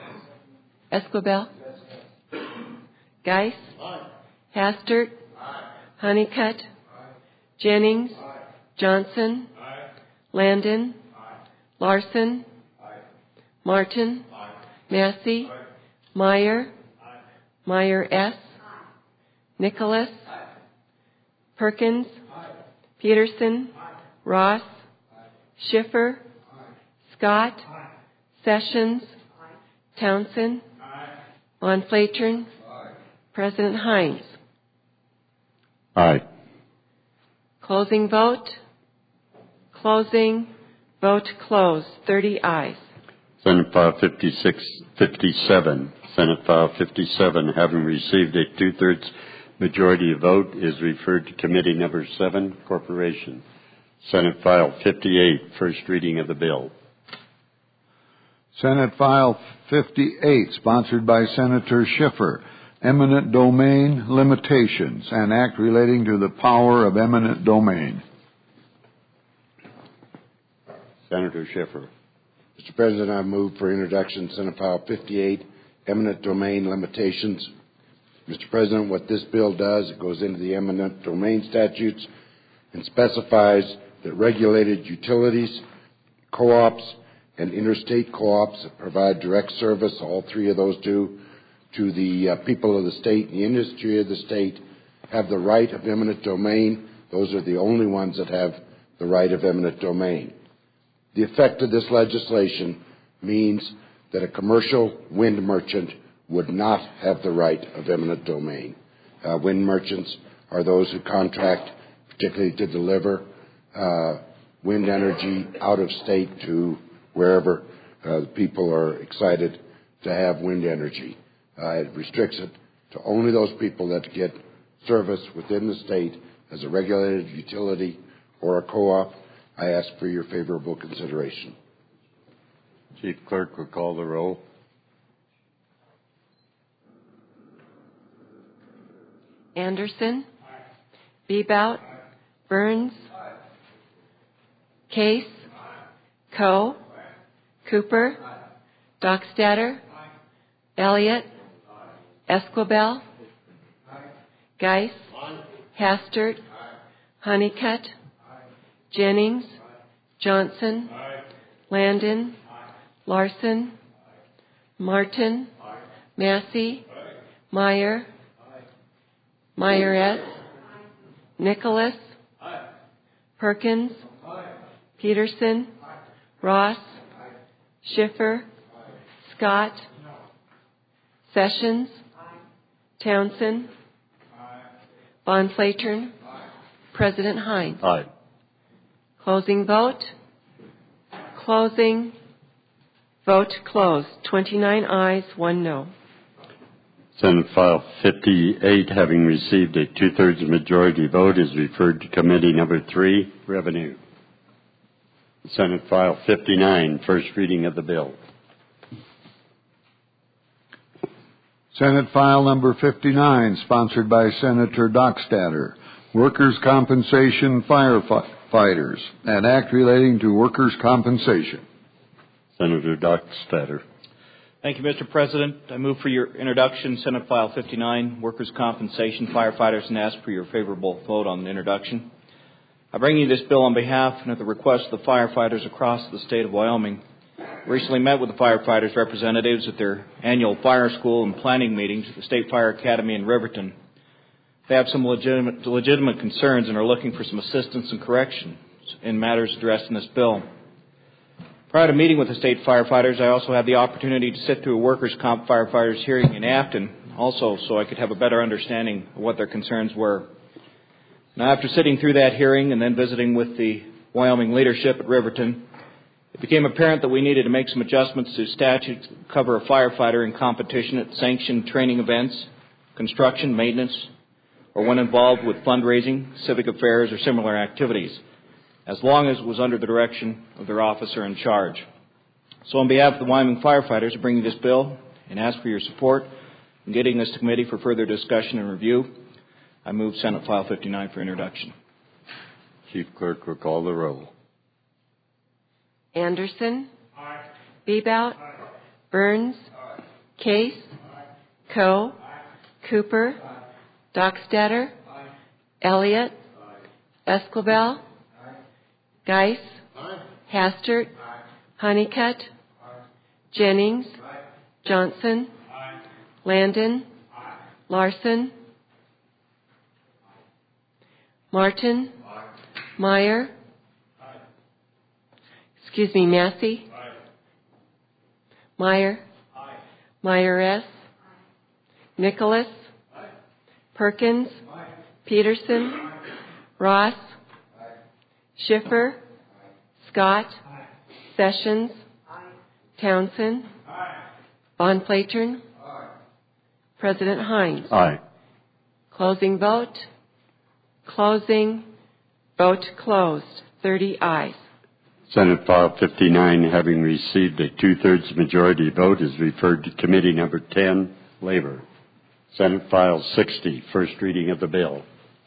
Geis. Hastert. Honeycutt. Jennings. Johnson. Landon. Larson. Martin. Massey. Meyer. Meyer S. Nicholas. Perkins. Peterson. Ross. Schiffer. Scott. Sessions. Townsend. Von Flatern. President Hines. Aye. Closing vote. Closing. Vote closed. 30 ayes. Senate File 57. Senate File 57, having received a two-thirds majority vote, is referred to Committee Number 7, Corporation. Senate File 58, first reading of the bill. Senate File 58, sponsored by Senator Schiffer, Eminent Domain Limitations, an act relating to the power of eminent domain. Senator Schiffer. Mr. President, I move for introduction Senate File 58, Eminent Domain Limitations. Mr. President, what this bill does, it goes into the eminent domain statutes and specifies that regulated utilities, co-ops, and interstate co-ops that provide direct service, all three of those do, to the people of the state and the industry of the state, have the right of eminent domain. Those are the only ones that have the right of eminent domain. The effect of this legislation means that a commercial wind merchant would not have the right of eminent domain. Wind merchants are those who contract particularly to deliver wind energy out of state to wherever people are excited to have wind energy. It restricts it to only those people that get service within the state as a regulated utility or a co-op. I ask for your favorable consideration. Chief Clerk will call the roll. Anderson. Bebout. Burns. Case. Coe. Cooper. Dockstader. Elliott. Esquivel. Geis. Hastert. Honeycutt. Jennings. Johnson. Landon. Larson. Martin. Massey. Meyer. Meyer S. Nicholas. Perkins. Peterson. Ross. Schiffer. Scott. Sessions. Townsend. Von Flatern. President Hines. Aye. Closing vote. Closing. Vote closed. 29 ayes, 1 no. Senate File 58, having received a two-thirds majority vote, is referred to Committee Number 3, Revenue. Senate File 59, first reading of the bill. Senate File Number 59, sponsored by Senator Dockstader, Workers' Compensation Firefighters, an act relating to workers' compensation. Senator Dockstader. Thank you, Mr. President. I move for your introduction, Senate File 59, Workers' Compensation Firefighters, and ask for your favorable vote on the introduction. I bring you this bill on behalf and at the request of the firefighters across the state of Wyoming. I recently met with the firefighters' representatives at their annual fire school and planning meetings at the State Fire Academy in Riverton. They have some legitimate concerns and are looking for some assistance and corrections in matters addressed in this bill. Prior to meeting with the state firefighters, I also had the opportunity to sit through a workers' comp firefighters hearing in Afton, also so I could have a better understanding of what their concerns were. Now, after sitting through that hearing and then visiting with the Wyoming leadership at Riverton, it became apparent that we needed to make some adjustments to statutes that cover a firefighter in competition at sanctioned training events, construction, maintenance, or when involved with fundraising, civic affairs, or similar activities. as long as it was under the direction of their officer in charge. So on behalf of the Wyoming firefighters, I bring you this bill and ask for your support in getting this to committee for further discussion and review. I move Senate File 59 for introduction. Chief Clerk will call the roll. Anderson. Aye. Bebout. Aye. Burns. Aye. Case. Aye. Coe. Aye. Cooper. Aye. Dockstader. Aye. Elliott. Aye. Esquibel. Aye. Geis. Aye. Hastert. Aye. Honeycutt. Aye. Jennings. Aye. Johnson. Aye. Landon. Aye. Larson. Martin. Aye. Meyer. Massey. Aye. Meyer. Aye. Meyer S. Nicholas. Aye. Perkins. Aye. Peterson. Aye. Ross. Aye. Schiffer. Aye. Scott. Aye. Sessions. Aye. Townsend. Aye. Von Platern. Aye. President Hines. Aye. Closing vote. Closing. Vote closed. 30 ayes. Senate File 59, having received a two-thirds majority vote, is referred to Committee Number 10, Labor. Senate File 60, first reading of the bill.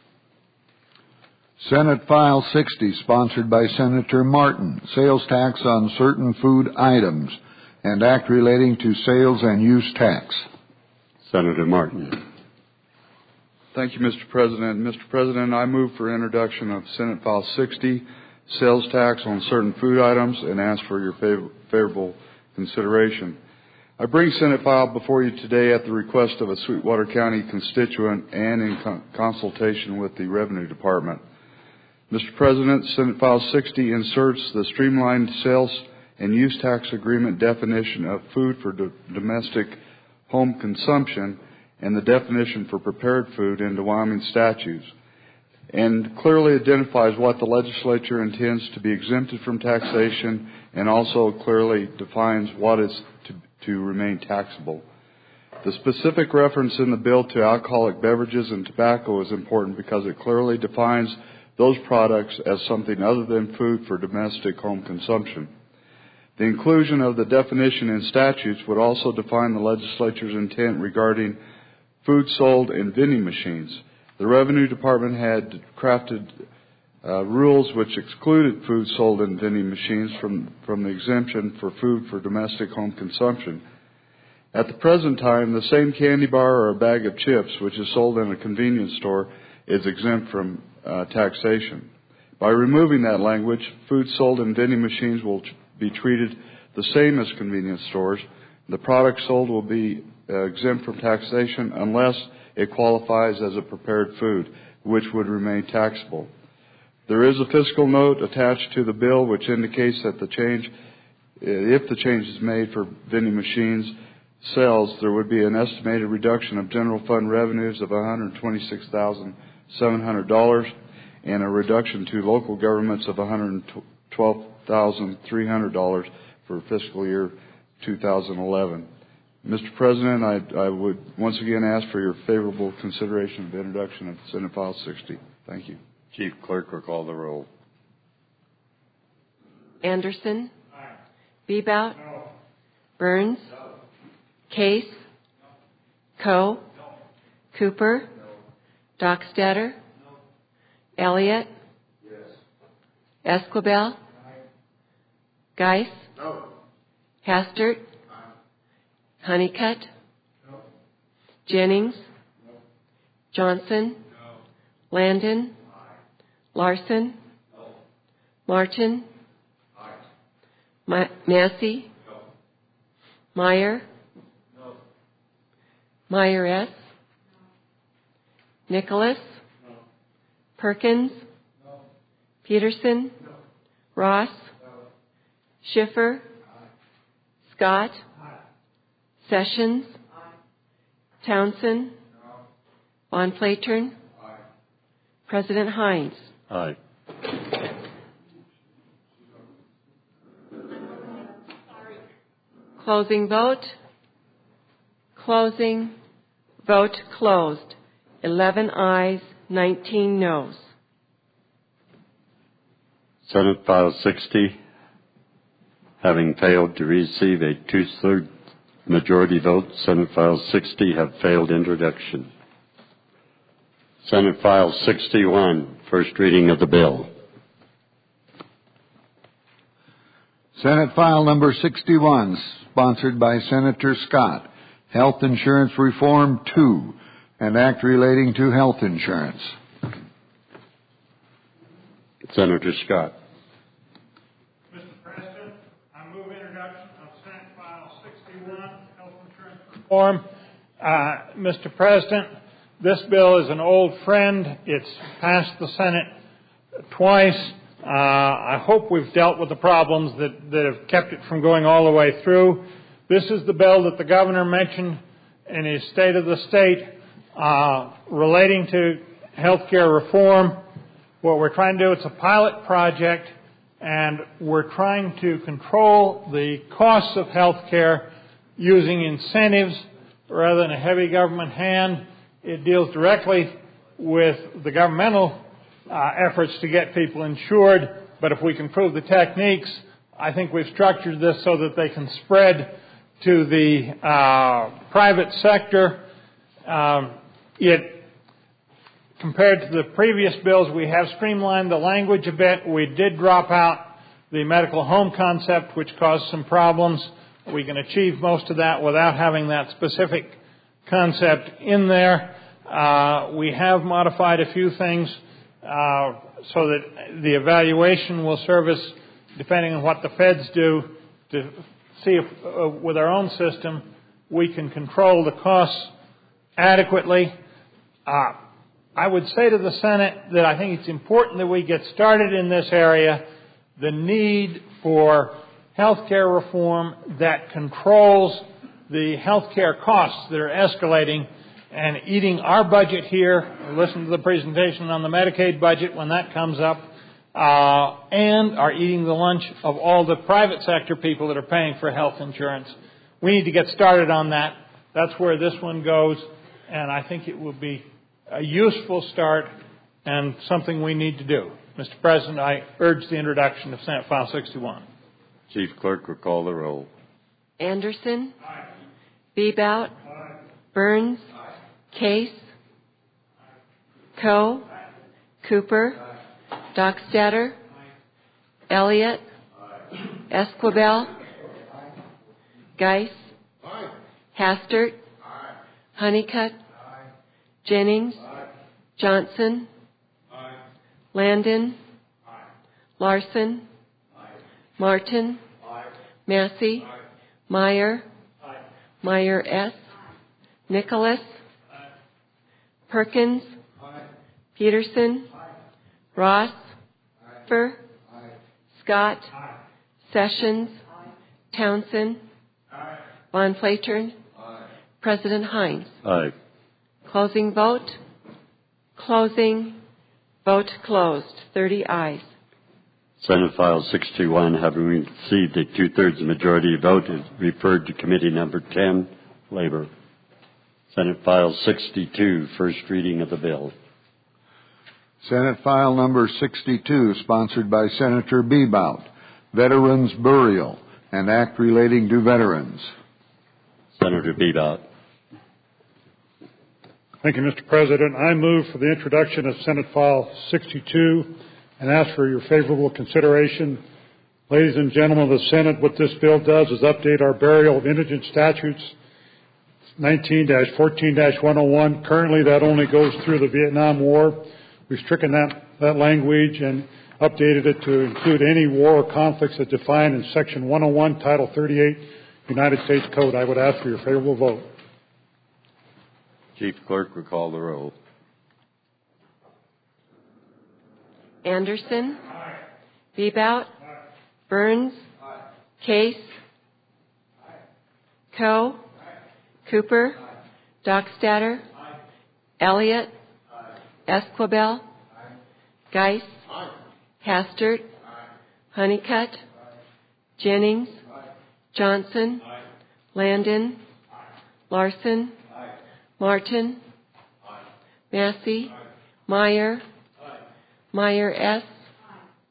Senate File 60, sponsored by Senator Martin, sales tax on certain food items, and act relating to sales and use tax. Senator Martin. Thank you, Mr. President. Mr. President, I move for introduction of Senate File 60, sales tax on certain food items, and ask for your favorable consideration. I bring Senate File before you today at the request of a Sweetwater County constituent and in consultation with the Revenue Department. Mr. President, Senate File 60 inserts the streamlined sales and use tax agreement definition of food for domestic home consumption and the definition for prepared food into Wyoming statutes, and clearly identifies what the legislature intends to be exempted from taxation, and also clearly defines what is to remain taxable. The specific reference in the bill to alcoholic beverages and tobacco is important because it clearly defines those products as something other than food for domestic home consumption. The inclusion of the definition in statutes would also define the legislature's intent regarding food sold in vending machines. The Revenue Department had crafted rules which excluded food sold in vending machines from the exemption for food for domestic home consumption. At the present time, the same candy bar or a bag of chips which is sold in a convenience store is exempt from taxation. By removing that language, food sold in vending machines will be treated the same as convenience stores. The product sold will be exempt from taxation unless it qualifies as a prepared food, which would remain taxable. There is a fiscal note attached to the bill which indicates that if the change is made for vending machines sales, there would be an estimated reduction of general fund revenues of $126,700 and a reduction to local governments of $112,300 for fiscal year 2011. Mr. President, I would once again ask for your favorable consideration of the introduction of Senate File 60. Thank you. Chief Clerk will call the roll. Anderson. Aye. Bebout. No. Burns. No. Case. No. Coe. No. Cooper. No. Dockstader. No. Elliott. Yes. Esquibel. Aye. Geis. No. Hastert. Honeycutt? No. Jennings? No. Johnson? No. Landon? Aye. Larson? No. Martin? Aye. Massey? No. Meyer? No. Meyer S. No. Nicholas? No. Perkins? No. Peterson? No. Ross? No. Schiffer? Aye. Scott? Sessions? Aye. Townsend? No. Von Platern? Aye. President Hines? Aye. Closing vote. Closing. Vote closed. 11 ayes, 19 noes. Senate File 60, having failed to receive a two-thirds majority vote, Senate File 60 have failed introduction. Senate File 61, first reading of the bill. Senate File Number 61, sponsored by Senator Scott, Health Insurance Reform 2, an act relating to health insurance. Senator Scott. Mr. President, I move introduction of Senate File 61, Health Insurance Reform. Mr. President, this bill is an old friend. It's passed the Senate twice. I hope we've dealt with the problems that have kept it from going all the way through. This is the bill that the governor mentioned in his State of the State relating to health care reform. What we're trying to do, it's a pilot project, and we're trying to control the costs of health care using incentives rather than a heavy government hand. It deals directly with the governmental efforts to get people insured, but if we can prove the techniques, I think we've structured this so that they can spread to the private sector. Compared to the previous bills, we have streamlined the language a bit. We did drop out the medical home concept, which caused some problems. We can achieve most of that without having that specific concept in there. We have modified a few things so that the evaluation will serve us, depending on what the feds do, to see if with our own system we can control the costs adequately. I would say to the Senate that I think it's important that we get started in this area. The need for health care reform that controls the health care costs that are escalating and eating our budget here. Listen to the presentation on the Medicaid budget when that comes up. And are eating the lunch of all the private sector people that are paying for health insurance. We need to get started on that. That's where this one goes, and I think it will be a useful start and something we need to do. Mr. President, I urge the introduction of Senate File 61. Chief Clerk will call the roll. Anderson. Aye. Bebout. Aye. Burns. Aye. Case. Aye. Coe. Aye. Cooper. Aye. Dockstader. Aye. Elliott. Aye. Esquivel. Aye. Geis. Aye. Hastert. Aye. Honeycutt. Aye. Jennings. Aye. Johnson. Aye. Landon. Aye. Larson. Aye. Martin. Aye. Massey. Aye. Meyer. Aye. Meyer S. Aye. Nicholas. Aye. Perkins. Aye. Peterson. Aye. Ross. Aye. Fur. Aye. Scott. Aye. Sessions. Aye. Townsend. Aye. Von Flatern. Aye. President Hines. Aye. Closing vote. Closing. Vote closed. 30 ayes. Senate File 61, having received a two-thirds majority vote, is referred to Committee Number 10, Labor. Senate File 62, first reading of the bill. Senate File Number 62, sponsored by Senator Bebout, Veterans Burial, an act relating to veterans. Senator Bebout. Thank you, Mr. President. I move for the introduction of Senate File 62 and ask for your favorable consideration. Ladies and gentlemen of the Senate, what this bill does is update our burial of indigent statutes, 19-14-101. Currently, that only goes through the Vietnam War. We've stricken that language and updated it to include any war or conflicts that defined in Section 101, Title 38, United States Code. I would ask for your favorable vote. Chief Clerk will call the roll. Anderson. Aye. Bebout. Aye. Burns. Aye. Case. Aye. Coe. Aye. Cooper. Aye. Dockstader. Aye. Elliott. Aye. Esquivel. Aye. Geis. Aye. Hastert. Aye. Honeycutt. Aye. Jennings. Aye. Johnson. Aye. Landon. Aye. Larson. Aye. Martin. Aye. Massey. Aye. Meyer. Aye. Meyer S. Aye.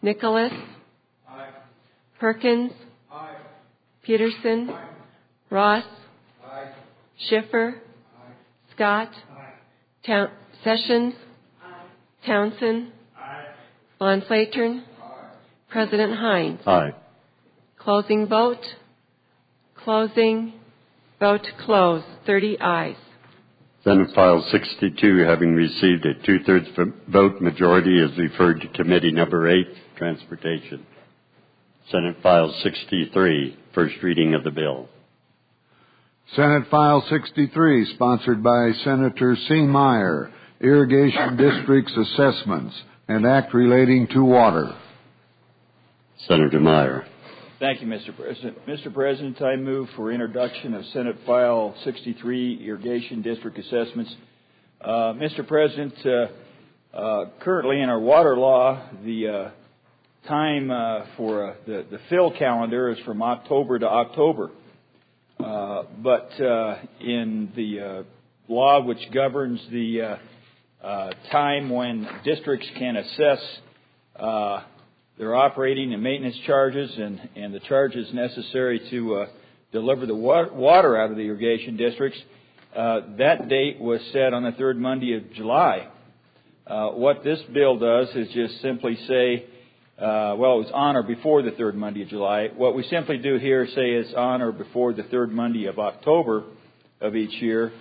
Nicholas. Perkins. Peterson. Ross. Schiffer. Scott. Sessions. Townsend. Von Flatern. President Hines. Aye. Closing vote. Closing. Vote closed. 30 ayes. Senate File 62, having received a two-thirds vote majority, is referred to Committee Number 8, Transportation. Senate File 63, first reading of the bill. Senate File 63, sponsored by Senator C. Meyer, Irrigation Districts Assessments, and Act relating to water. Senator Meyer. Thank you, Mr. President. Mr. President, I move for introduction of Senate File 63, Irrigation District Assessments. Mr. President, currently in our water law, the time for the fill calendar is from October to October. But in the law which governs the time when districts can assess their operating and maintenance charges and the charges necessary to deliver the water out of the irrigation districts, that date was set on the third Monday of July. What this bill does is just simply say, it was on or before the third Monday of July. What we simply do here say is on or before the third Monday of October of each year.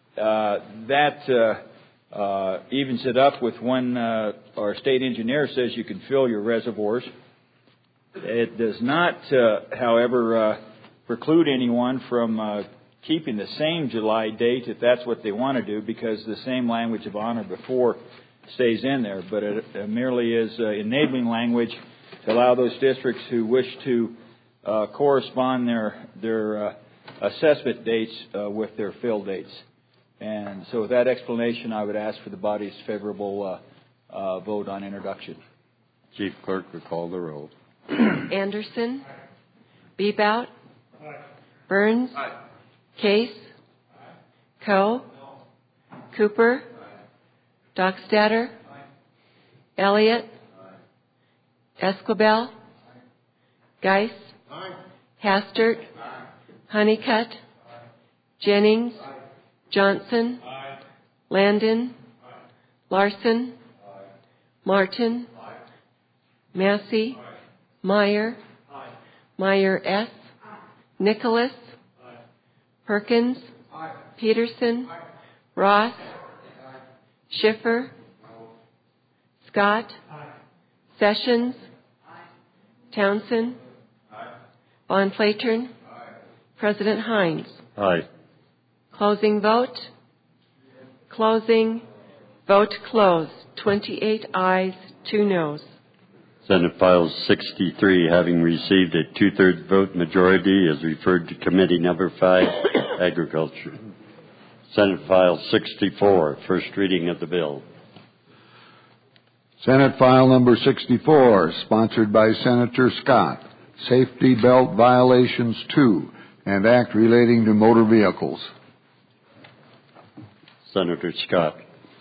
That evens it up with when our state engineer says you can fill your reservoirs. It does not, however, preclude anyone from keeping the same July date if that's what they want to do, because the same language of on or before stays in there. But it merely is enabling language to allow those districts who wish to correspond their assessment dates with their fill dates. And so with that explanation, I would ask for the body's favorable vote on introduction. Chief Clerk will call the roll. Anderson. Bebout. Burns. Case. Coe. Cooper. Dockstader. Elliott. Esquibel. Geis. Hastert. Honeycutt. Jennings. Johnson. Landon. Larson. Martin. Massey. Meyer. Meyer S. Nicholas. Perkins. Peterson. Ross. Schiffer. Scott. Sessions. Townsend. Von Flatern. President Hines. Aye. Closing vote. Closing. Vote closed. 28 ayes, 2 noes. Senate File 63, having received a two-thirds vote majority, is referred to Committee Number 5, Agriculture. Senate File 64, first reading of the bill. Senate File Number 64, sponsored by Senator Scott, Safety Belt Violations 2, and Act relating to motor vehicles. Senator Scott.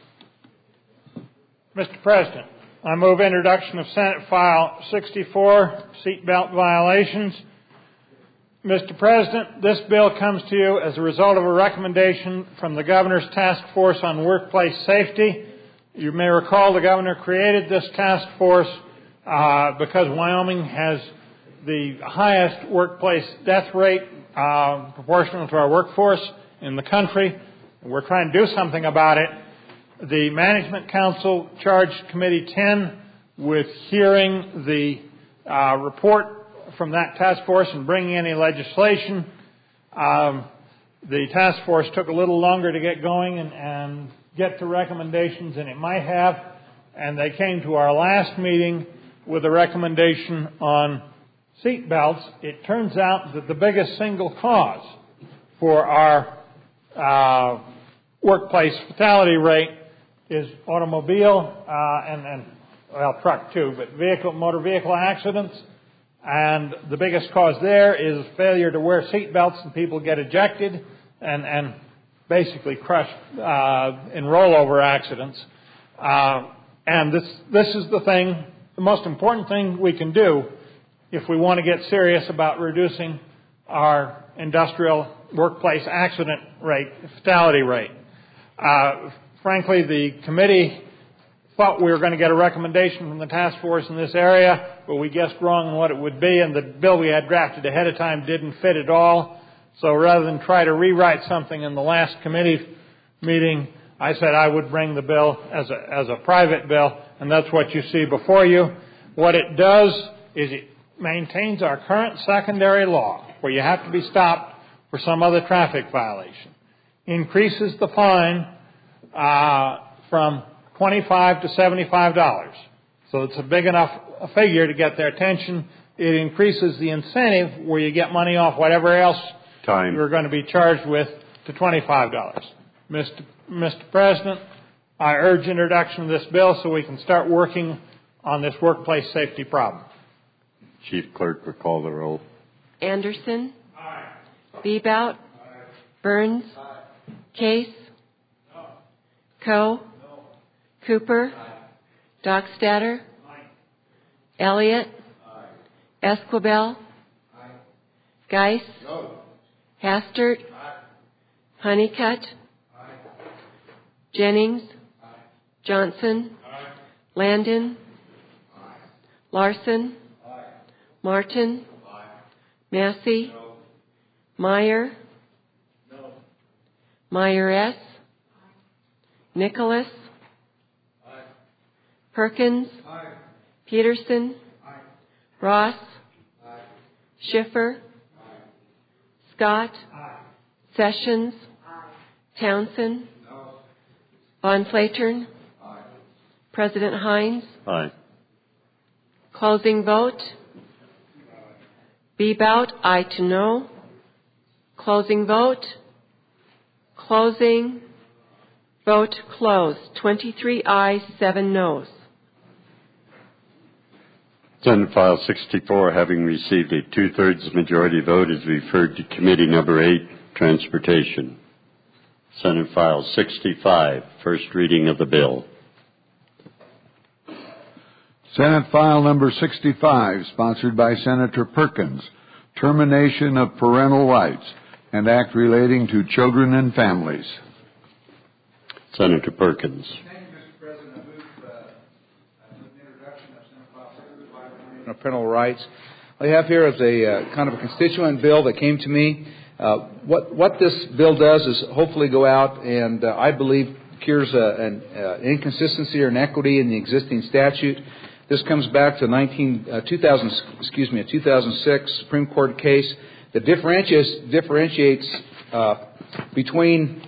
Mr. President, I move introduction of Senate File 64, seatbelt violations. Mr. President, this bill comes to you as a result of a recommendation from the Governor's Task Force on Workplace Safety. You may recall the Governor created this task force because Wyoming has the highest workplace death rate proportional to our workforce in the country. We're trying to do something about it. The Management Council charged Committee 10 with hearing the report from that task force and bringing any legislation. The task force took a little longer to get going and get to recommendations than it might have, and they came to our last meeting with a recommendation on seat belts. It turns out that the biggest single cause for our workplace fatality rate is automobile and truck too, but motor vehicle accidents. And the biggest cause there is failure to wear seat belts, and people get ejected and basically crushed in rollover accidents. And this is the thing the most important thing we can do if we want to get serious about reducing our industrial workplace accident rate, fatality rate. Frankly, the committee thought we were going to get a recommendation from the task force in this area, but we guessed wrong on what it would be, and the bill we had drafted ahead of time didn't fit at all. So rather than try to rewrite something in the last committee meeting, I said I would bring the bill as a private bill, and that's what you see before you. What it does is it maintains our current secondary law, where you have to be stopped for some other traffic violation. Increases the fine from $25 to $75. So it's a big enough figure to get their attention. It increases the incentive where you get money off whatever else you're going to be charged with to $25. Mr. President, I urge introduction of this bill so we can start working on this workplace safety problem. Chief Clerk will call the roll. Anderson. Aye. Bebout. Aye. Burns. Aye. Case. No. Coe. No. Cooper. Aye. Dockstader. Aye. Elliott. Aye. Esquivel. Aye. Geis. No. Hastert. Aye. Honeycutt. Aye. Jennings. Aye. Johnson. Aye. Landon. Aye. Larson. Aye. Martin. Aye. Massey. No. Meyer. No. Meyer S. Aye. Nicholas. Aye. Perkins. Aye. Peterson. Aye. Ross. Aye. Schiffer. Aye. Scott. Aye. Sessions. Aye. Townsend. No. Von Flatern. Aye. President Hines. Aye. Closing vote. Bebout, aye to no. Closing vote. Closing. Vote closed. 23 ayes, 7 noes. Senate File 64, having received a two-thirds majority vote, is referred to Committee Number 8, Transportation. Senate File 65, first reading of the bill. Senate File Number 65, sponsored by Senator Perkins, Termination of Parental Rights, and Act relating to children and families. Senator Perkins. Thank you, Mr. President. I move the introduction of Senate File 65 on parental rights. What I have here is a kind of a constituent bill that came to me. What this bill does is hopefully go out and I believe cures an inconsistency or inequity in the existing statute. This comes back to a 2006 Supreme Court case that differentiates between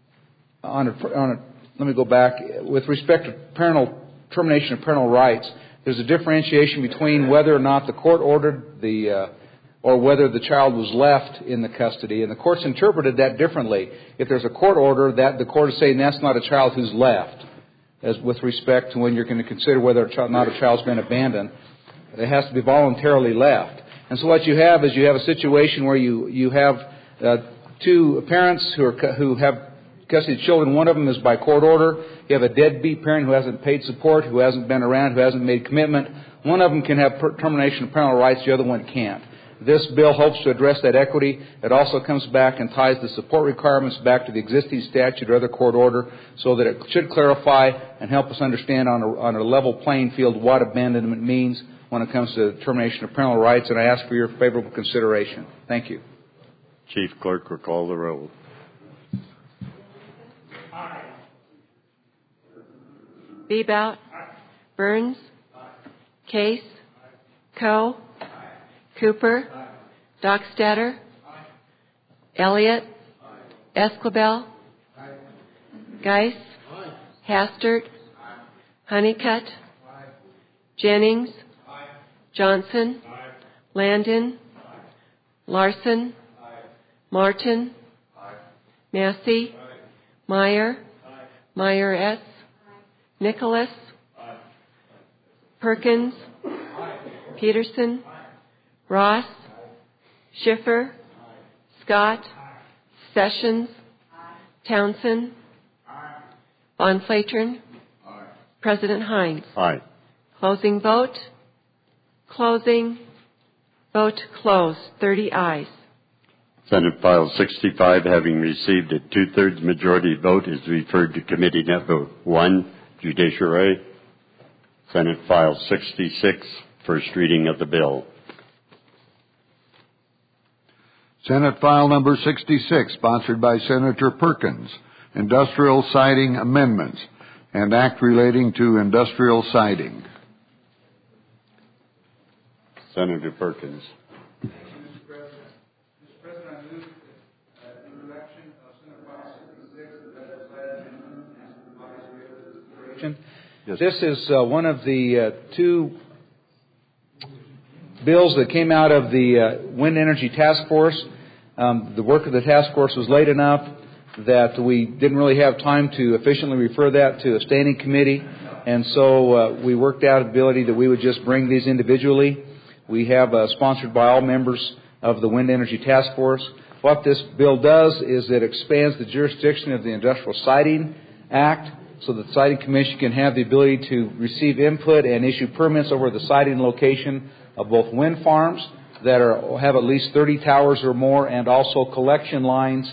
let me go back, with respect to termination of parental rights. There's a differentiation between whether or not the court ordered or whether the child was left in the custody, and the courts interpreted that differently. If there's a court order, that the court is saying that's not a child who's left. As with respect to when you're going to consider whether a child's been abandoned, it has to be voluntarily left. And so what you have is a situation where you have two parents who have custody of children. One of them is by court order. You have a deadbeat parent who hasn't paid support, who hasn't been around, who hasn't made commitment. One of them can have termination of parental rights. The other one can't. This bill hopes to address that equity. It also comes back and ties the support requirements back to the existing statute or other court order so that it should clarify and help us understand on a level playing field what abandonment means when it comes to termination of parental rights. And I ask for your favorable consideration. Thank you. Chief Clerk will call the roll. Bebout. Burns. Case. Coe. Cooper. Dockstader. Elliott. Esquivel. Geis. Hastert. Honeycutt. Jennings. Johnson. Landon. Larson. Martin. Massey. Meyer. Meyer S. Nicholas. Perkins. Peterson. Ross. Schiffer. Scott. Sessions. Townsend. Von Flatern. President Hines. Aye. Closing vote. Closing. Vote closed. 30 ayes. Senate File 65, having received a two-thirds majority vote, is referred to Committee Number 1, Judiciary. Senate File 66, first reading of the bill. Senate File Number 66, sponsored by Senator Perkins, Industrial Siding Amendments, and Act relating to industrial siding. Senator Perkins. This is one of the two bills that came out of the Wind Energy Task Force. The work of the task force was late enough that we didn't really have time to efficiently refer that to a standing committee, and so we worked out the ability that we would just bring these individually. We have sponsored by all members of the Wind Energy Task Force. What this bill does is it expands the jurisdiction of the Industrial Siding Act so that the Siding Commission can have the ability to receive input and issue permits over the siding location of both wind farms that have at least 30 towers or more, and also collection lines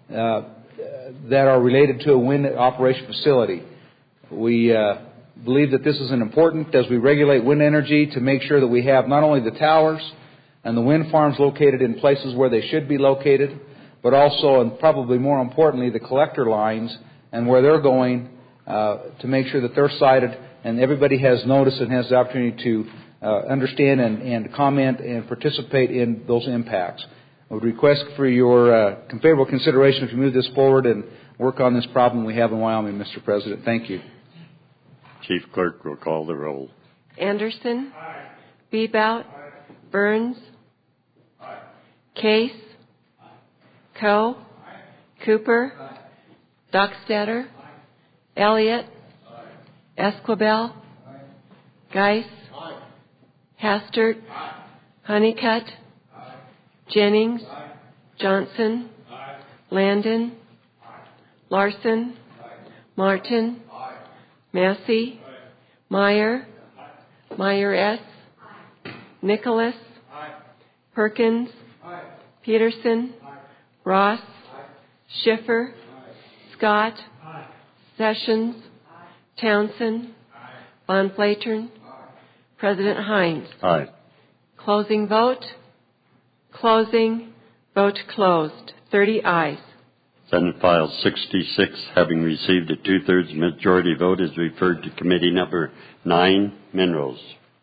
that are related to a wind operation facility. We believe that this is important as we regulate wind energy to make sure that we have not only the towers and the wind farms located in places where they should be located, but also, and probably more importantly, the collector lines and where they're going to make sure that they're sited and everybody has notice and has the opportunity to understand and comment and participate in those impacts. I would request for your favorable consideration if you move this forward and work on this problem we have in Wyoming, Mr. President. Thank you. Chief Clerk will call the roll. Anderson. Aye. Bebout. Aye. Burns. Aye. Case. Aye. Coe. Aye. Cooper. Aye. Dockstader. Aye. Elliott. Aye. Esquibel. Aye. Geis. Aye. Hastert. Aye. Honeycutt. Aye. Jennings. Aye. Johnson. Aye. Landon. Aye. Larson. Aye. Martin. Aye. Massey. Aye. Meyer. Aye. Meyer S. Aye. Nicholas. Aye. Perkins. Aye. Peterson. Aye. Ross. Aye. Schiffer. Aye. Scott. Aye. Sessions. Aye. Townsend. Aye. Von Flatern. Aye. President Hines. Aye. Closing vote. Closing. Vote closed. 30 ayes. Senate File 66, having received a two-thirds majority vote, is referred to Committee Number 9, Minerals.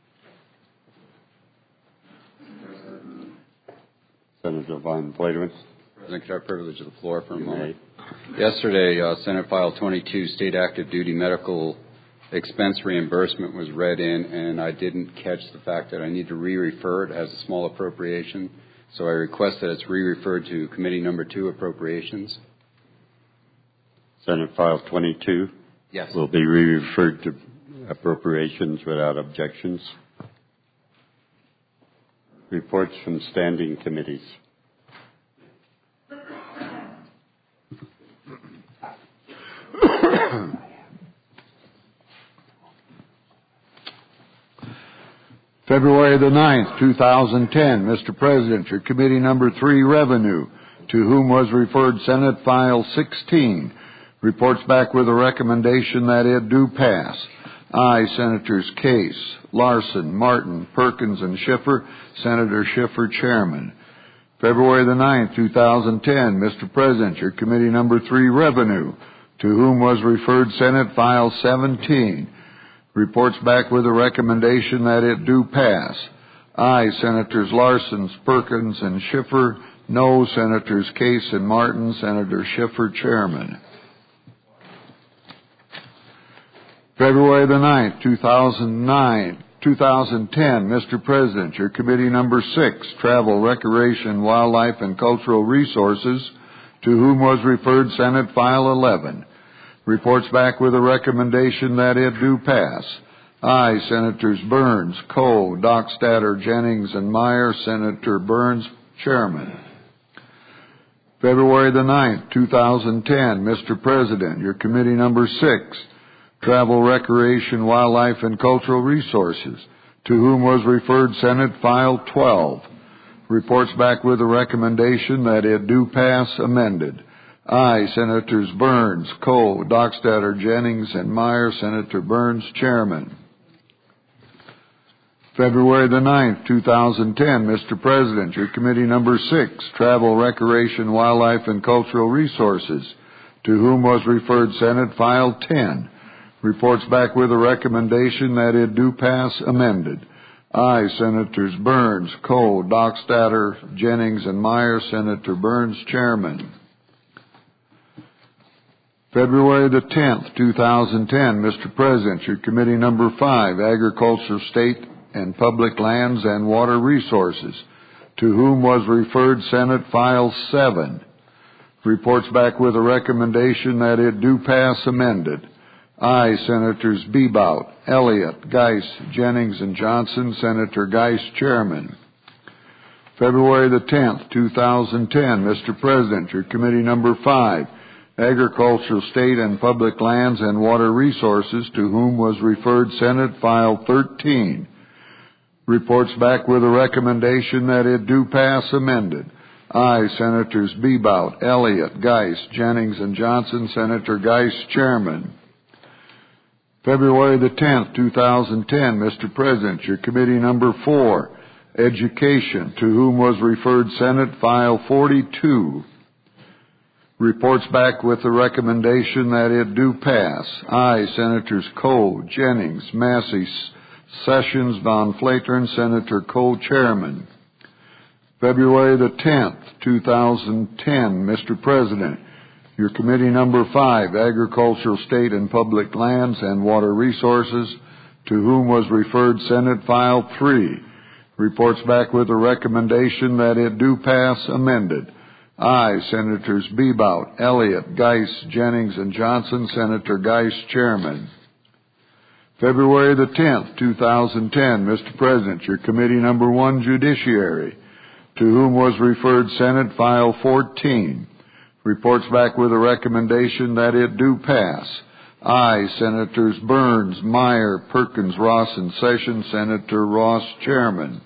Senator Von Flatern. President, could I privilege the floor for a moment? Yesterday, Senate File 22, State Active Duty Medical Expense Reimbursement was read in, and I didn't catch the fact that I need to re-refer it as a small appropriation. So I request that it's re-referred to Committee Number 2, Appropriations. Senate File 22 yes. will be re-referred to Appropriations without objections. Reports from standing committees. February the 9th, 2010. Mr. President, your Committee Number 3, Revenue, to whom was referred Senate File 16, reports back with a recommendation that it do pass. Aye, Senators Case, Larson, Martin, Perkins, and Schiffer. Senator Schiffer, Chairman. February the 9th, 2010. Mr. President, your Committee Number 3, Revenue, to whom was referred Senate File 17, reports back with a recommendation that it do pass. Aye, Senators Larson, Perkins, and Schiffer. No, Senators Case and Martin. Senator Schiffer, Chairman. February the 9th, 2010. Mr. President, your Committee Number 6, Travel, Recreation, Wildlife, and Cultural Resources, to whom was referred Senate File 11, reports back with a recommendation that it do pass. Aye, Senators Burns, Coe, Dockstader, Jennings, and Meyer. Senator Burns, Chairman. February the 9th, 2010. Mr. President, your Committee Number 6, Travel, Recreation, Wildlife, and Cultural Resources, to whom was referred Senate File 12. Reports back with a recommendation that it do pass amended. Aye, Senators Burns, Cole, Dockstader, Jennings, and Meyer. Senator Burns, Chairman. February the 9th, 2010, Mr. President, your committee number 6, Travel, Recreation, Wildlife, and Cultural Resources, to whom was referred Senate File 10. Reports back with a recommendation that it do pass amended. Aye, Senators Burns, Cole, Dockstader, Jennings, and Meyer. Senator Burns, Chairman. February the 10th, 2010, Mr. President, your committee number 5, Agriculture, State, and Public Lands and Water Resources, to whom was referred Senate File 7. Reports back with a recommendation that it do pass amended. Aye, Senators Bebout, Elliott, Geis, Jennings, and Johnson. Senator Geis, Chairman. February the 10th, 2010, Mr. President, your committee number 5, Agricultural, State, and Public Lands and Water Resources, to whom was referred Senate File 13. Reports back with a recommendation that it do pass amended. Aye, Senators Bebout, Elliott, Geis, Jennings, and Johnson. Senator Geis, Chairman. February the 10th, 2010, Mr. President, your committee number 4, Education, to whom was referred Senate File 42. Reports back with the recommendation that it do pass. Aye, Senators Cole, Jennings, Massey, Sessions, Von Flatern. Senator Cole, Chairman. February the 10th, 2010, Mr. President, your committee number 5, Agricultural, State, and Public Lands and Water Resources, to whom was referred Senate File 3. Reports back with a recommendation that it do pass amended. Aye, Senators Bebout, Elliott, Geis, Jennings, and Johnson. Senator Geis, Chairman. February the 10th, 2010, Mr. President, your committee number 1, Judiciary, to whom was referred Senate File 14. Reports back with a recommendation that it do pass. Aye, Senators Burns, Meyer, Perkins, Ross, and Sessions. Senator Ross, Chairman.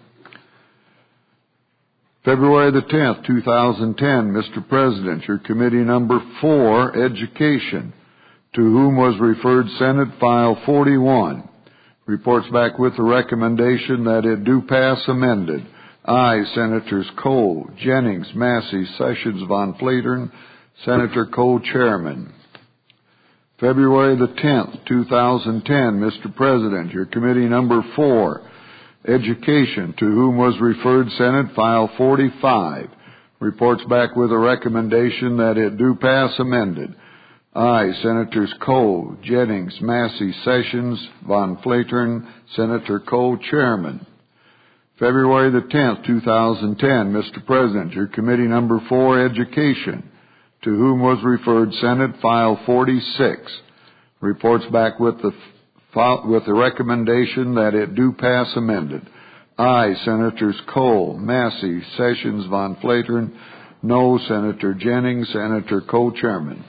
February the 10th, 2010, Mr. President, your committee number 4, Education, to whom was referred Senate File 41. Reports back with the recommendation that it do pass amended. Aye, Senators Cole, Jennings, Massey, Sessions, Von Flatern. Senator Cole, Chairman. February the 10th, 2010, Mr. President, your committee number 4, Education, to whom was referred Senate File 45. Reports back with a recommendation that it do pass amended. Aye, Senators Cole, Jennings, Massey, Sessions, Von Flatern. Senator Cole, Chairman. February the 10th, 2010, Mr. President, your committee number 4, Education, to whom was referred Senate File 46. Reports back with the recommendation that it do pass amended. Aye, Senators Cole, Massey, Sessions, Von Flatern. No, Senator Jennings. Senator Cole, Chairman.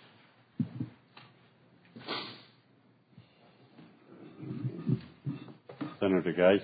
Senator Geis.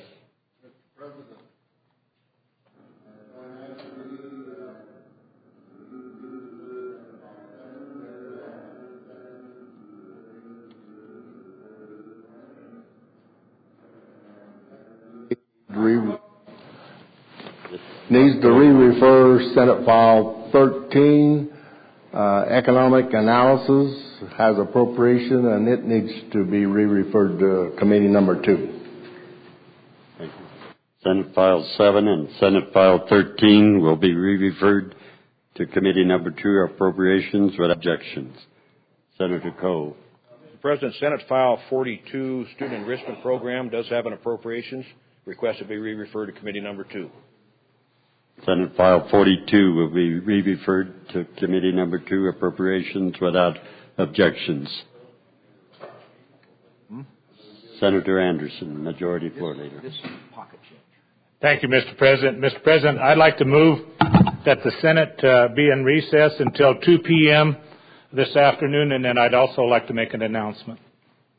Needs to re-refer Senate File 13, Economic Analysis, has appropriation, and it needs to be re-referred to Committee Number 2. Thank you. Senate File 7 and Senate File 13 will be re-referred to Committee Number 2, Appropriations, with objections. Senator Cole. Mr. President, Senate File 42, Student Enrichment Program, does have an appropriations. Request to be re-referred to Committee Number 2. Senate File 42 will be re-referred to Committee Number 2, Appropriations, without objections. Senator Anderson, Majority Floor Leader. Thank you, Mr. President. Mr. President, I'd like to move that the Senate be in recess until 2 p.m. this afternoon, and then I'd also like to make an announcement.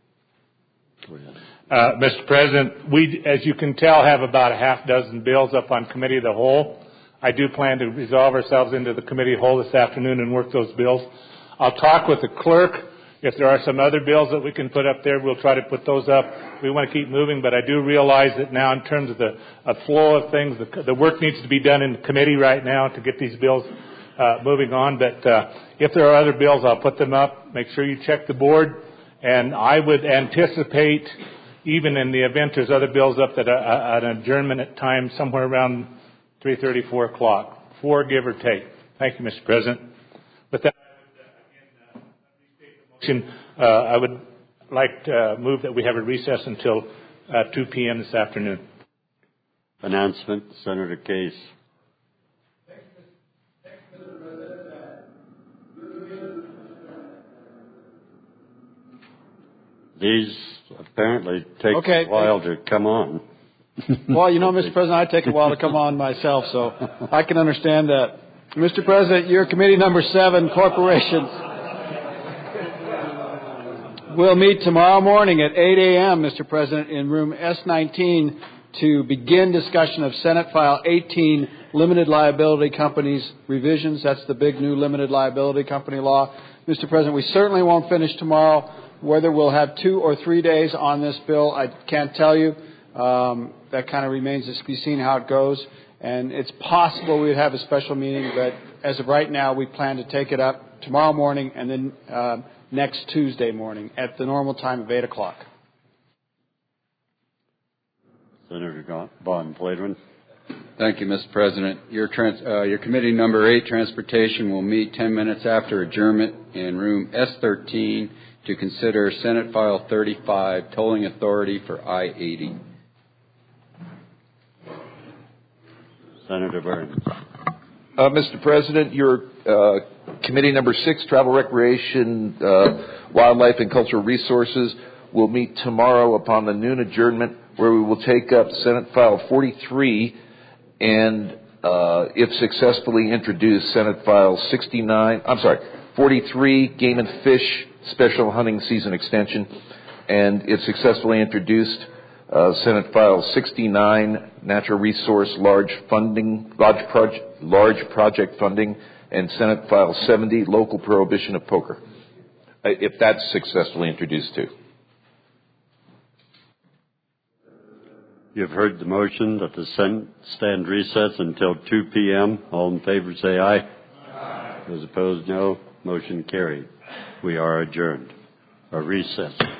Mr. President, we, as you can tell, have about a half dozen bills up on Committee of the Whole. I do plan to resolve ourselves into the Committee of the Whole this afternoon and work those bills. I'll talk with the clerk. If there are some other bills that we can put up there, we'll try to put those up. We want to keep moving, but I do realize that now in terms of the flow of things, the work needs to be done in the committee right now to get these bills moving on. But if there are other bills, I'll put them up. Make sure you check the board. And I would anticipate, even in the event there's other bills up, that an adjournment at time somewhere around 3:30, 4 o'clock, 4 give or take. Thank you, Mr. President. With that, I would like to move that we have a recess until 2 p.m. this afternoon. Announcement, Senator Case. These apparently take a while to come on. Well, you know, Mr. President, I take a while to come on myself, so I can understand that. Mr. President, your committee number 7, corporations, will meet tomorrow morning at 8 a.m., Mr. President, in room S19 to begin discussion of Senate File 18, Limited Liability Companies revisions. That's the big new limited liability company law. Mr. President, we certainly won't finish tomorrow. Whether we'll have 2 or 3 days on this bill, I can't tell you. That kind of remains to be seen how it goes. And it's possible we'd have a special meeting, but as of right now, we plan to take it up tomorrow morning and then next Tuesday morning at the normal time of 8 o'clock. Senator Von Fladron. Thank you, Mr. President. Your committee number 8, Transportation, will meet 10 minutes after adjournment in room S13 to consider Senate File 35, Tolling Authority for I-80. Senator Burns. Mr. President, your committee number 6, Travel, Recreation, Wildlife, and Cultural Resources, will meet tomorrow upon the noon adjournment, where we will take up Senate File 43 and, if successfully introduced, Senate File 43, Game and Fish Special Hunting Season Extension, and if successfully introduced, Senate File 69, Natural Resource Large Project Funding, and Senate File 70, Local Prohibition of Poker, if that's successfully introduced too. You've heard the motion that the Senate stand recess until 2 p.m. All in favor say aye. Aye. Those opposed, no. Motion carried. We are adjourned. Or recessed.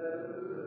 that